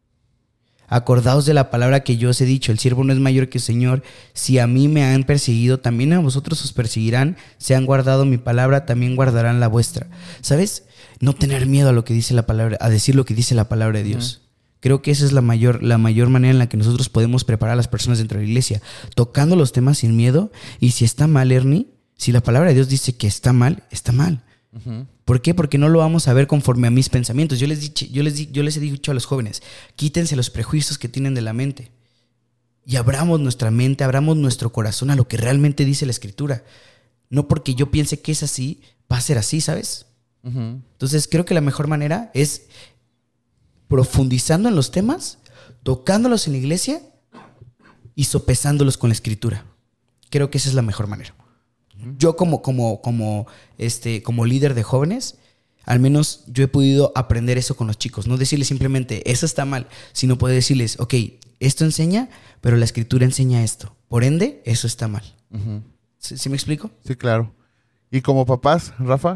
Acordaos de la palabra que yo os he dicho, el siervo no es mayor que el Señor. Si a mí me han perseguido, también a vosotros os perseguirán. Si han guardado mi palabra, también guardarán la vuestra. ¿Sabes? No tener miedo a lo que dice la palabra, a decir lo que dice la palabra de Dios. Uh-huh. Creo que esa es la mayor, la mayor manera en la que nosotros podemos preparar a las personas dentro de la iglesia, tocando los temas sin miedo. Y si está mal, Ernie, si la palabra de Dios dice que está mal, está mal. Uh-huh. ¿Por qué? Porque no lo vamos a ver conforme a mis pensamientos. Yo les, dicho, yo, les, yo les he dicho a los jóvenes, quítense los prejuicios que tienen de la mente y abramos nuestra mente, abramos nuestro corazón a lo que realmente dice la Escritura. No porque yo piense que es así, va a ser así, ¿sabes? Uh-huh. Entonces creo que la mejor manera es profundizando en los temas, tocándolos en la iglesia y sopesándolos con la Escritura. Creo que esa es la mejor manera. Yo como, como, como, este, como líder de jóvenes, al menos yo he podido aprender eso con los chicos. No decirles simplemente, eso está mal, sino poder decirles, ok, esto enseña, pero la Escritura enseña esto. Por ende, eso está mal. Uh-huh. ¿Sí, ¿Sí me explico? Sí, claro. ¿Y como papás, Rafa?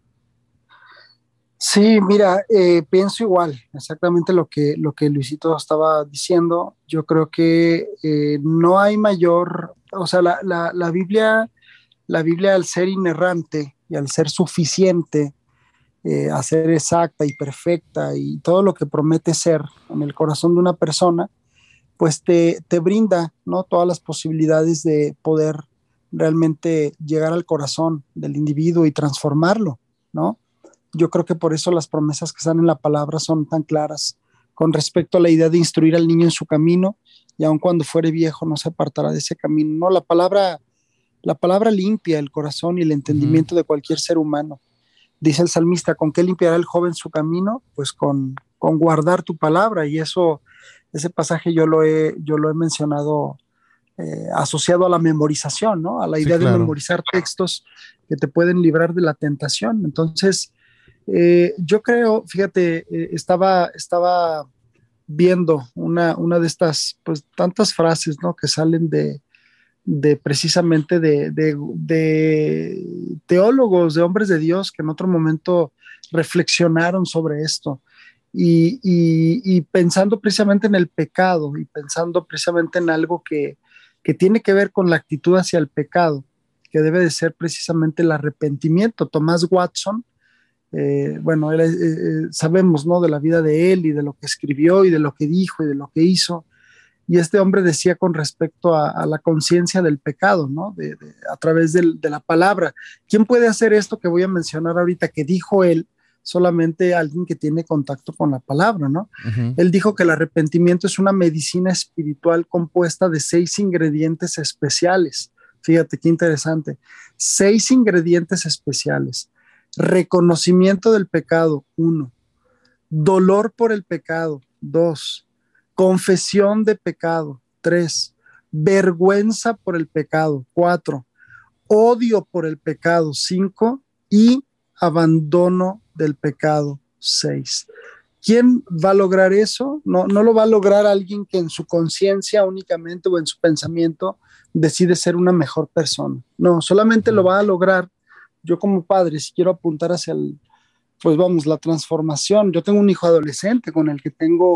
Sí, mira, eh, pienso igual, exactamente lo que, lo que Luisito estaba diciendo. Yo creo que eh, no hay mayor, o sea, la, la, la Biblia, la Biblia al ser inerrante y al ser suficiente, eh, a ser exacta y perfecta y todo lo que promete ser en el corazón de una persona, pues te, te brinda, ¿no?, todas las posibilidades de poder realmente llegar al corazón del individuo y transformarlo, ¿no? Yo creo que por eso las promesas que están en la palabra son tan claras con respecto a la idea de instruir al niño en su camino y aun cuando fuere viejo no se apartará de ese camino. No, la palabra, la palabra limpia el corazón y el entendimiento uh-huh. de cualquier ser humano. Dice el salmista, ¿con qué limpiará el joven su camino? Pues con, con guardar tu palabra. Y eso, ese pasaje yo lo he, yo lo he mencionado eh, asociado a la memorización, ¿no? A la idea sí, claro. de memorizar textos que te pueden librar de la tentación. Entonces, Eh, yo creo, fíjate, eh, estaba, estaba viendo una, una de estas, pues, tantas frases, ¿no?, que salen de, de precisamente de, de, de teólogos, de hombres de Dios que en otro momento reflexionaron sobre esto y, y, y pensando precisamente en el pecado y pensando precisamente en algo que, que tiene que ver con la actitud hacia el pecado, que debe de ser precisamente el arrepentimiento. Tomás Watson, Eh, bueno, él, eh, sabemos, ¿no?, de la vida de él y de lo que escribió y de lo que dijo y de lo que hizo, y este hombre decía con respecto a, a la conciencia del pecado, ¿no?, de, de, a través de, de la palabra. ¿Quién puede hacer esto que voy a mencionar ahorita que dijo él? Solamente alguien que tiene contacto con la palabra, ¿no? Uh-huh. Él dijo que el arrepentimiento es una medicina espiritual compuesta de seis ingredientes especiales. Fíjate qué interesante, seis ingredientes especiales. Reconocimiento del pecado, uno. Dolor por el pecado, dos. Confesión de pecado, tres. Vergüenza por el pecado, cuatro. Odio por el pecado, cinco. Y abandono del pecado, seis. ¿Quién va a lograr eso? No, no lo va a lograr alguien que en su conciencia únicamente o en su pensamiento decide ser una mejor persona. No, solamente lo va a lograr. Yo como padre, si quiero apuntar hacia el, pues vamos, la transformación. Yo tengo un hijo adolescente con el que tengo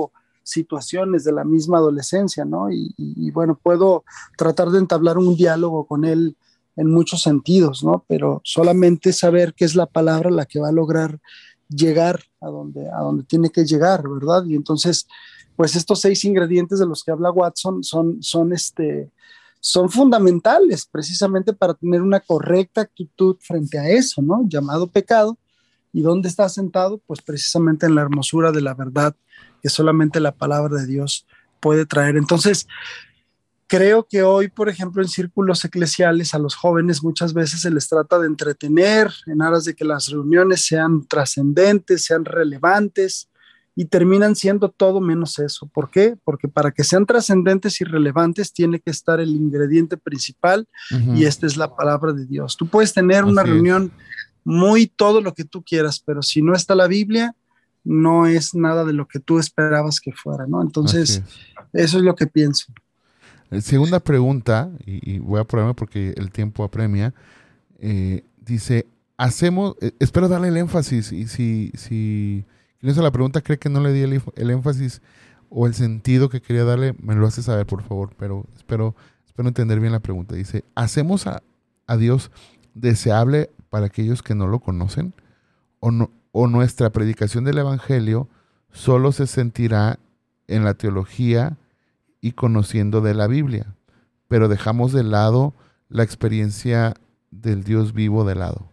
situaciones de la misma adolescencia, ¿no? Y, y, y bueno, puedo tratar de entablar un diálogo con él en muchos sentidos, ¿no? Pero solamente saber que es la palabra la que va a lograr llegar a donde, a donde tiene que llegar, ¿verdad? Y entonces, pues estos seis ingredientes de los que habla Watson son, son, este, son fundamentales precisamente para tener una correcta actitud frente a eso, ¿no? Llamado pecado. ¿Y dónde está sentado? Pues precisamente en la hermosura de la verdad que solamente la palabra de Dios puede traer. Entonces, creo que hoy, por ejemplo, en círculos eclesiales a los jóvenes muchas veces se les trata de entretener en aras de que las reuniones sean trascendentes, sean relevantes, y terminan siendo todo menos eso. ¿Por qué? Porque para que sean trascendentes y relevantes tiene que estar el ingrediente principal, uh-huh. y esta es la palabra de Dios. Tú puedes tener una Así reunión es. muy todo lo que tú quieras, pero si no está la Biblia, no es nada de lo que tú esperabas que fuera, ¿no? Entonces, es. eso es lo que pienso. Segunda pregunta, y, y voy a ponerme porque el tiempo apremia, eh, dice, hacemos, eh, espero darle el énfasis, y si, si quien hizo la pregunta cree que no le di el, el énfasis o el sentido que quería darle, me lo hace saber, por favor, pero espero, espero entender bien la pregunta. Dice, ¿hacemos a, a Dios deseable para aquellos que no lo conocen? ¿O, no, o nuestra predicación del Evangelio solo se sentirá en la teología y conociendo de la Biblia, pero dejamos de lado la experiencia del Dios vivo de lado?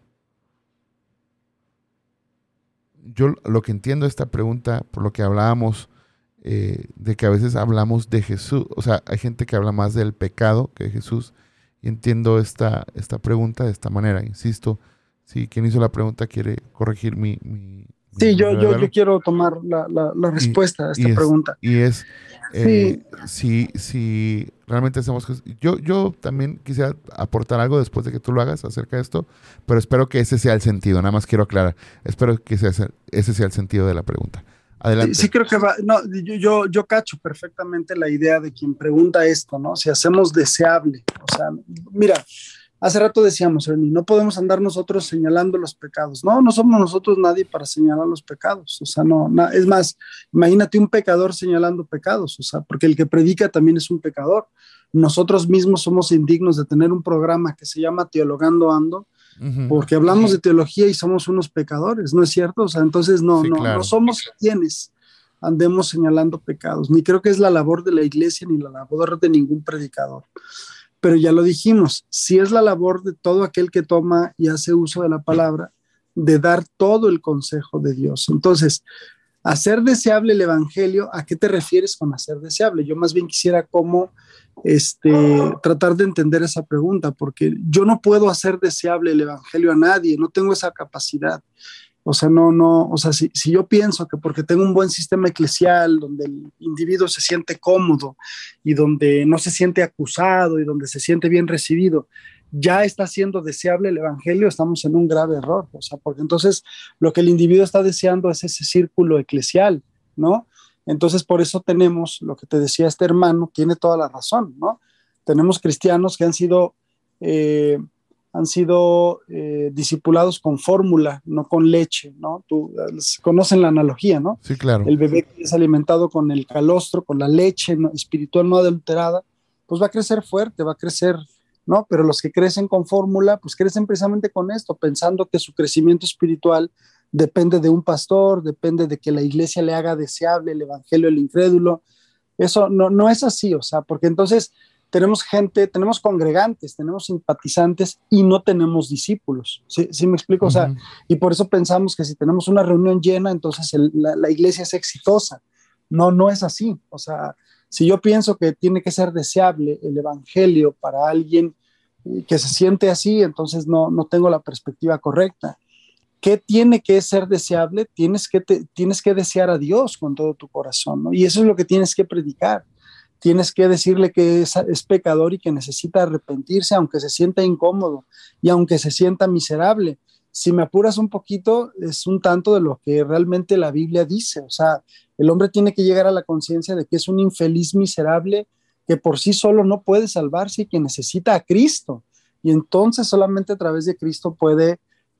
Yo lo que entiendo de esta pregunta, por lo que hablábamos, eh, de que a veces hablamos de Jesús, o sea, hay gente que habla más del pecado que de Jesús, y entiendo esta, esta pregunta de esta manera. Insisto, si quien hizo la pregunta quiere corregir mi... mi Sí, mi yo, yo, yo quiero tomar la, la, la respuesta y, a esta y pregunta. Es, y es, eh, sí. si, si realmente hacemos... Yo, yo también quisiera aportar algo después de que tú lo hagas acerca de esto, pero espero que ese sea el sentido, nada más quiero aclarar. Espero que sea, ese sea el sentido de la pregunta. Adelante. Sí, sí creo que va... No, yo, yo, yo cacho perfectamente la idea de quien pregunta esto, ¿no? Si hacemos deseable. O sea, mira... Hace rato decíamos, Ernie, no podemos andar nosotros señalando los pecados. No, no somos nosotros nadie para señalar los pecados. O sea, no, no, es más, imagínate un pecador señalando pecados, o sea, porque el que predica también es un pecador. Nosotros mismos somos indignos de tener un programa que se llama Teologando Ando, uh-huh. porque hablamos de teología y somos unos pecadores, ¿no es cierto? O sea, entonces no, sí, no, claro. no somos quienes andemos señalando pecados, ni creo que es la labor de la iglesia ni la labor de ningún predicador. Pero ya lo dijimos, sí es la labor de todo aquel que toma y hace uso de la palabra, de dar todo el consejo de Dios. Entonces, hacer deseable el evangelio, ¿a qué te refieres con hacer deseable? Yo más bien quisiera como este, tratar de entender esa pregunta, porque yo no puedo hacer deseable el evangelio a nadie, no tengo esa capacidad. O sea, no, no, o sea, si, si yo pienso que porque tengo un buen sistema eclesial donde el individuo se siente cómodo y donde no se siente acusado y donde se siente bien recibido, ya está siendo deseable el evangelio, estamos en un grave error. O sea, porque entonces lo que el individuo está deseando es ese círculo eclesial, ¿no? Entonces por eso tenemos, lo que te decía este hermano, tiene toda la razón, ¿no? Tenemos cristianos que han sido... Eh, han sido eh, discipulados con fórmula, no con leche, ¿no? Tú conocen la analogía, ¿no? Sí, claro. El bebé que es alimentado con el calostro, con la leche, ¿no?, espiritual no adulterada, pues va a crecer fuerte, va a crecer, ¿no? Pero los que crecen con fórmula, pues crecen precisamente con esto, pensando que su crecimiento espiritual depende de un pastor, depende de que la iglesia le haga deseable el evangelio al incrédulo. Eso no, no es así, o sea, porque entonces... tenemos gente, tenemos congregantes, tenemos simpatizantes y no tenemos discípulos. ¿Sí, sí me explico? Uh-huh. O sea, y por eso pensamos que si tenemos una reunión llena, entonces el, la, la iglesia es exitosa. No, no es así. O sea, si yo pienso que tiene que ser deseable el evangelio para alguien que se siente así, entonces no, no tengo la perspectiva correcta. ¿Qué tiene que ser deseable? Tienes que, te, tienes que desear a Dios con todo tu corazón, ¿no? Y eso es lo que tienes que predicar. Tienes que decirle que es, es pecador y que necesita arrepentirse, aunque se sienta incómodo y aunque se sienta miserable. Si me apuras un poquito, es un tanto de lo que realmente la Biblia dice. O sea, el hombre tiene que llegar a la conciencia de que es un infeliz miserable que por sí solo no puede salvarse y que necesita a Cristo. Y entonces solamente a través de Cristo puede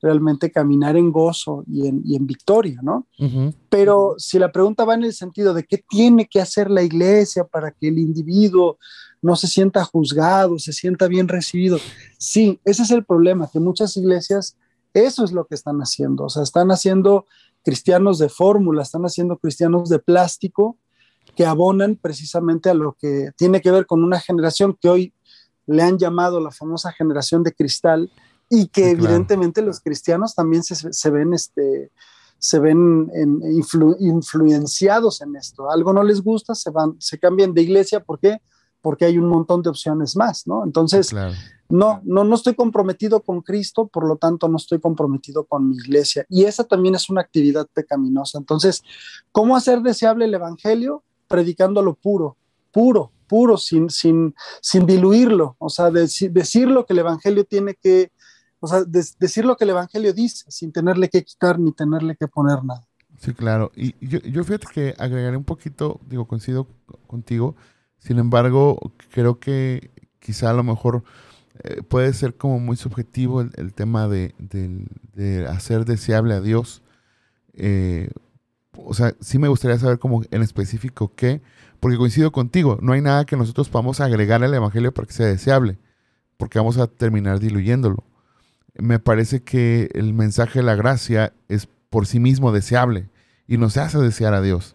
realmente caminar en gozo y en, y en victoria, ¿no? Ujú. Pero si la pregunta va en el sentido de qué tiene que hacer la iglesia para que el individuo no se sienta juzgado, se sienta bien recibido, sí, ese es el problema, que muchas iglesias eso es lo que están haciendo, o sea, están haciendo cristianos de fórmula, están haciendo cristianos de plástico que abonan precisamente a lo que tiene que ver con una generación que hoy le han llamado la famosa generación de cristal, y que Sí, claro. evidentemente los cristianos también se, se ven, este, se ven en, influ, influenciados en esto. Algo no les gusta, se van, se cambian de iglesia. ¿Por qué? Porque hay un montón de opciones más, ¿no? Entonces, Sí, claro. no, no, no estoy comprometido con Cristo, por lo tanto no estoy comprometido con mi iglesia. Y esa también es una actividad pecaminosa. Entonces, ¿cómo hacer deseable el evangelio? Predicando lo puro, puro, puro, sin, sin, sin diluirlo. O sea, de, decir lo que el evangelio tiene que, o sea, de, decir lo que el evangelio dice, sin tenerle que quitar ni tenerle que poner nada. Sí, claro. Y yo, yo fíjate que agregaré un poquito, digo, coincido contigo. Sin embargo, creo que quizá a lo mejor eh, puede ser como muy subjetivo el, el tema de, de, de hacer deseable a Dios. Eh, o sea, sí me gustaría saber como en específico qué, porque coincido contigo, no hay nada que nosotros podamos agregar al evangelio para que sea deseable, porque vamos a terminar diluyéndolo. Me parece que el mensaje de la gracia es por sí mismo deseable y nos hace desear a Dios.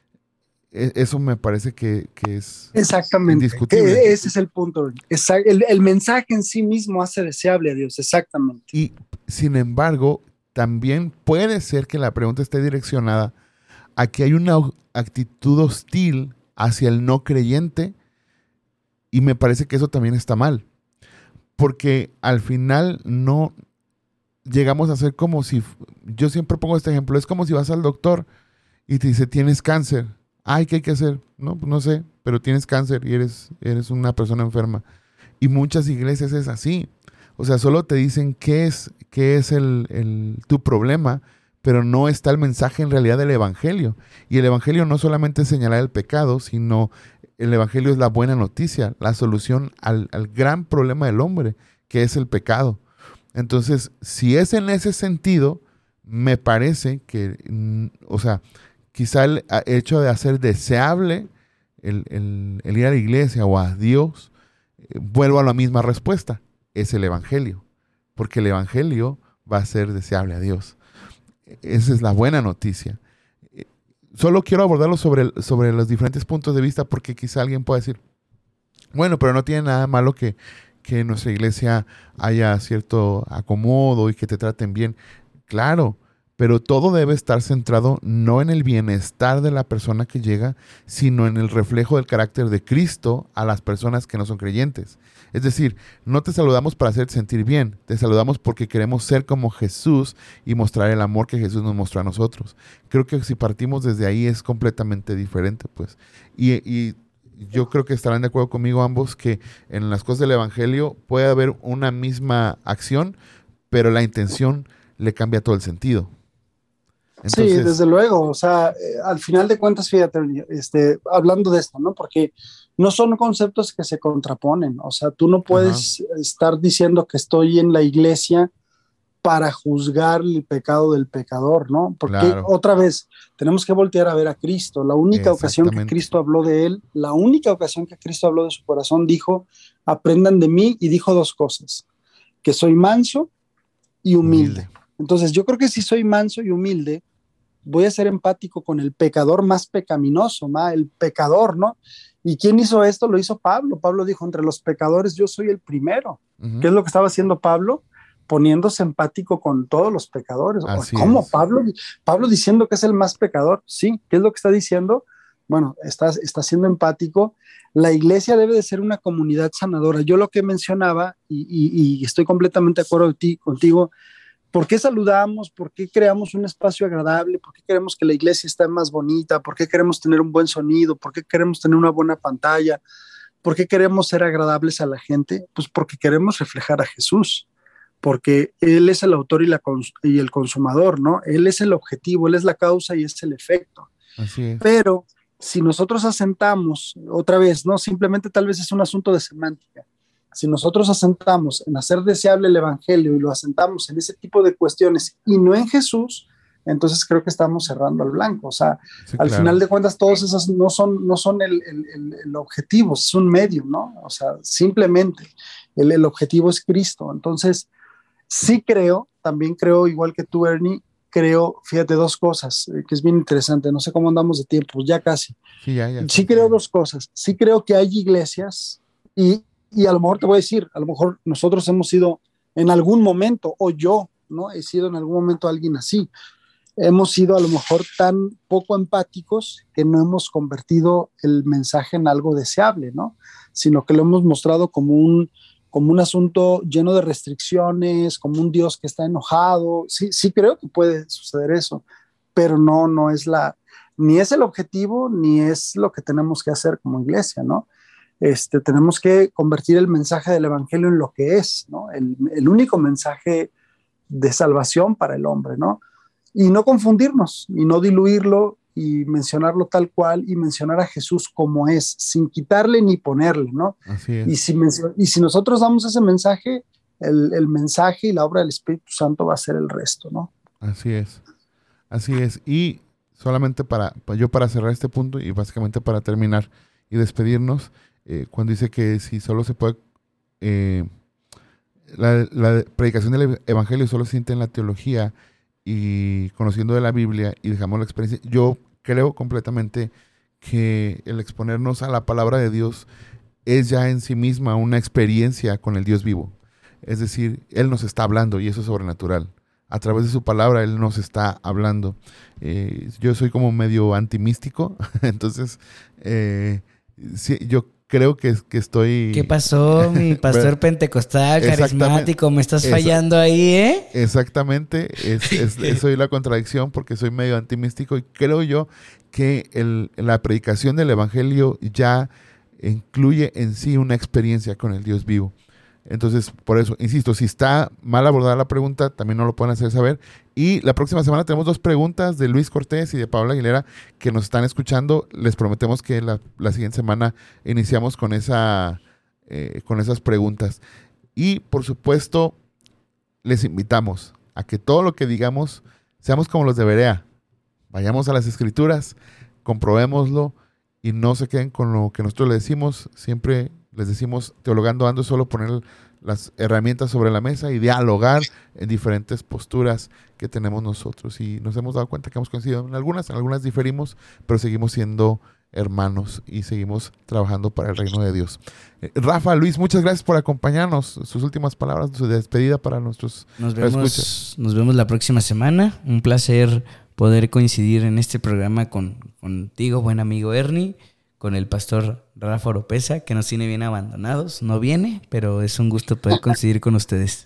Eso me parece que, que es exactamente indiscutible. Que ese es el punto. El, el mensaje en sí mismo hace deseable a Dios, exactamente. Y sin embargo, también puede ser que la pregunta esté direccionada a que hay una actitud hostil hacia el no creyente, y me parece que eso también está mal. Porque al final no llegamos a ser como si, yo siempre pongo este ejemplo, es como si vas al doctor y te dice, tienes cáncer. Ay, ¿qué hay que hacer? No, no sé, pero tienes cáncer y eres, eres una persona enferma. Y muchas iglesias es así. O sea, solo te dicen qué es, qué es el, el, tu problema, pero no está el mensaje en realidad del evangelio. Y el evangelio no solamente es señalar el pecado, sino el evangelio es la buena noticia, la solución al, al gran problema del hombre, que es el pecado. Entonces, si es en ese sentido, me parece que, o sea, quizá el hecho de hacer deseable el, el, el ir a la iglesia o a Dios, eh, vuelvo a la misma respuesta, es el evangelio, porque el evangelio va a ser deseable a Dios. Esa es la buena noticia. Solo quiero abordarlo sobre, sobre los diferentes puntos de vista, porque quizá alguien pueda decir, bueno, pero no tiene nada malo que, que en nuestra iglesia haya cierto acomodo y que te traten bien. Claro, pero todo debe estar centrado no en el bienestar de la persona que llega, sino en el reflejo del carácter de Cristo a las personas que no son creyentes. Es decir, no te saludamos para hacerte sentir bien, te saludamos porque queremos ser como Jesús y mostrar el amor que Jesús nos mostró a nosotros. Creo que si partimos desde ahí es completamente diferente, pues. Y, y yo creo que estarán de acuerdo conmigo ambos que en las cosas del evangelio puede haber una misma acción, pero la intención le cambia todo el sentido. Entonces, sí, desde luego, o sea, eh, al final de cuentas, fíjate, este, hablando de esto, ¿no? Porque no son conceptos que se contraponen, o sea, tú no puedes Ajá. estar diciendo que estoy en la iglesia para juzgar el pecado del pecador, ¿no? Porque claro. otra vez, tenemos que voltear a ver a Cristo. La única ocasión que Cristo habló de él, la única ocasión que Cristo habló de su corazón, dijo, aprendan de mí, y dijo dos cosas, que soy manso y humilde. humilde. Entonces, yo creo que si soy manso y humilde, voy a ser empático con el pecador más pecaminoso, ¿no? El pecador, ¿no? ¿Y quién hizo esto? Lo hizo Pablo. Pablo dijo, entre los pecadores yo soy el primero. Uh-huh. ¿Qué es lo que estaba haciendo Pablo? Poniéndose empático con todos los pecadores. Así ¿Cómo? Es. Pablo, Pablo diciendo que es el más pecador. Sí, ¿qué es lo que está diciendo? Bueno, está, está siendo empático. La iglesia debe de ser una comunidad sanadora. Yo lo que mencionaba, y, y, y estoy completamente de acuerdo de ti, contigo, ¿por qué saludamos? ¿Por qué creamos un espacio agradable? ¿Por qué queremos que la iglesia esté más bonita? ¿Por qué queremos tener un buen sonido? ¿Por qué queremos tener una buena pantalla? ¿Por qué queremos ser agradables a la gente? Pues porque queremos reflejar a Jesús, porque Él es el autor y, la cons- y el consumador, ¿no? Él es el objetivo, Él es la causa y es el efecto. Así es. Pero si nosotros asentamos, otra vez, ¿no? Simplemente tal vez es un asunto de semántica. Si nosotros asentamos en hacer deseable el evangelio y lo asentamos en ese tipo de cuestiones y no en Jesús, entonces creo que estamos cerrando al blanco. O sea, sí, al claro. final de cuentas, todas esas no son, no son el, el, el, el objetivo, es un medio, ¿no? O sea, simplemente el, el objetivo es Cristo. Entonces, sí creo, también creo, igual que tú, Ernie, creo, fíjate, dos cosas, eh, que es bien interesante, no sé cómo andamos de tiempo, ya casi. Sí, ya, ya, sí creo dos cosas, sí creo que hay iglesias y, y a lo mejor te voy a decir, a lo mejor nosotros hemos sido en algún momento, o yo, ¿no? He sido en algún momento alguien así. Hemos sido a lo mejor tan poco empáticos que no hemos convertido el mensaje en algo deseable, ¿no? Sino que lo hemos mostrado como un como un asunto lleno de restricciones, como un Dios que está enojado. Sí, sí creo que puede suceder eso, pero no, no es la, ni es el objetivo, ni es lo que tenemos que hacer como iglesia, ¿no? Este, tenemos que convertir el mensaje del evangelio en lo que es, ¿no? El, el único mensaje de salvación para el hombre, ¿no? Y no confundirnos, y no diluirlo, y mencionarlo tal cual, y mencionar a Jesús como es, sin quitarle ni ponerle, ¿no? Así es. Y si, y si nosotros damos ese mensaje, el, el mensaje y la obra del Espíritu Santo va a ser el resto, ¿no? Así es, así es. Y solamente para, yo para cerrar este punto, y básicamente para terminar y despedirnos, eh, cuando dice que si solo se puede, eh, la, la predicación del evangelio solo se siente en la teología, y conociendo de la Biblia y dejamos la experiencia, yo creo completamente que el exponernos a la palabra de Dios es ya en sí misma una experiencia con el Dios vivo. Es decir, Él nos está hablando y eso es sobrenatural. A través de su palabra Él nos está hablando. Eh, yo soy como medio antimístico, entonces eh, sí, yo creo que, que estoy... ¿Qué pasó, mi pastor pentecostal, carismático? Me estás fallando ahí, ¿eh? Exactamente. Es, es, es, soy la contradicción porque soy medio antimístico y creo yo que el, la predicación del evangelio ya incluye en sí una experiencia con el Dios vivo. Entonces, por eso, insisto, si está mal abordada la pregunta, también nos lo pueden hacer saber. Y la próxima semana tenemos dos preguntas de Luis Cortés y de Paola Aguilera que nos están escuchando. Les prometemos que la, la siguiente semana iniciamos con, esa, eh, con esas preguntas. Y, por supuesto, les invitamos a que todo lo que digamos seamos como los de Berea. Vayamos a las Escrituras, comprobémoslo y no se queden con lo que nosotros les decimos. Siempre les decimos, teologando ando, solo poner las herramientas sobre la mesa y dialogar en diferentes posturas que tenemos nosotros. Y nos hemos dado cuenta que hemos coincidido en algunas, en algunas diferimos, pero seguimos siendo hermanos y seguimos trabajando para el reino de Dios. Eh, Rafa, Luis, muchas gracias por acompañarnos. Sus últimas palabras, su despedida para nuestros nos vemos, nos vemos la próxima semana. Un placer poder coincidir en este programa con, contigo, buen amigo Ernie, con el pastor Rafa Oropesa, que nos tiene bien abandonados. No viene, pero es un gusto poder coincidir con ustedes.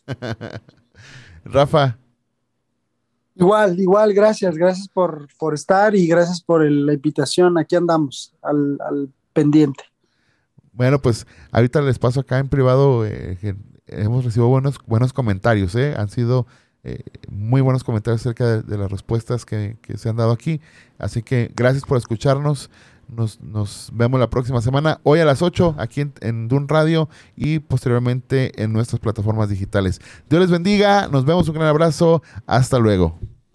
Rafa. Igual, igual, gracias. Gracias por, por estar y gracias por el, la invitación. Aquí andamos, al, al pendiente. Bueno, pues ahorita les paso acá en privado. Eh, que hemos recibido buenos, buenos comentarios. Eh. Han sido eh, muy buenos comentarios acerca de, de las respuestas que, que se han dado aquí. Así que gracias por escucharnos. Nos, nos vemos la próxima semana, hoy a las ocho, aquí en, en Dun Radio y posteriormente en nuestras plataformas digitales. Dios les bendiga, nos vemos, un gran abrazo, hasta luego.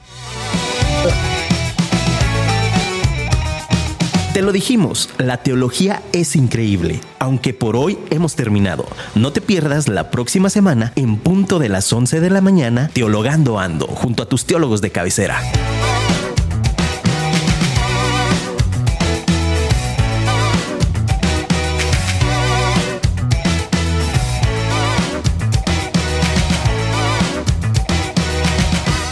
Te lo dijimos, la teología es increíble, aunque por hoy hemos terminado. No te pierdas la próxima semana en punto de las once de la mañana, Teologando Ando, junto a tus teólogos de cabecera.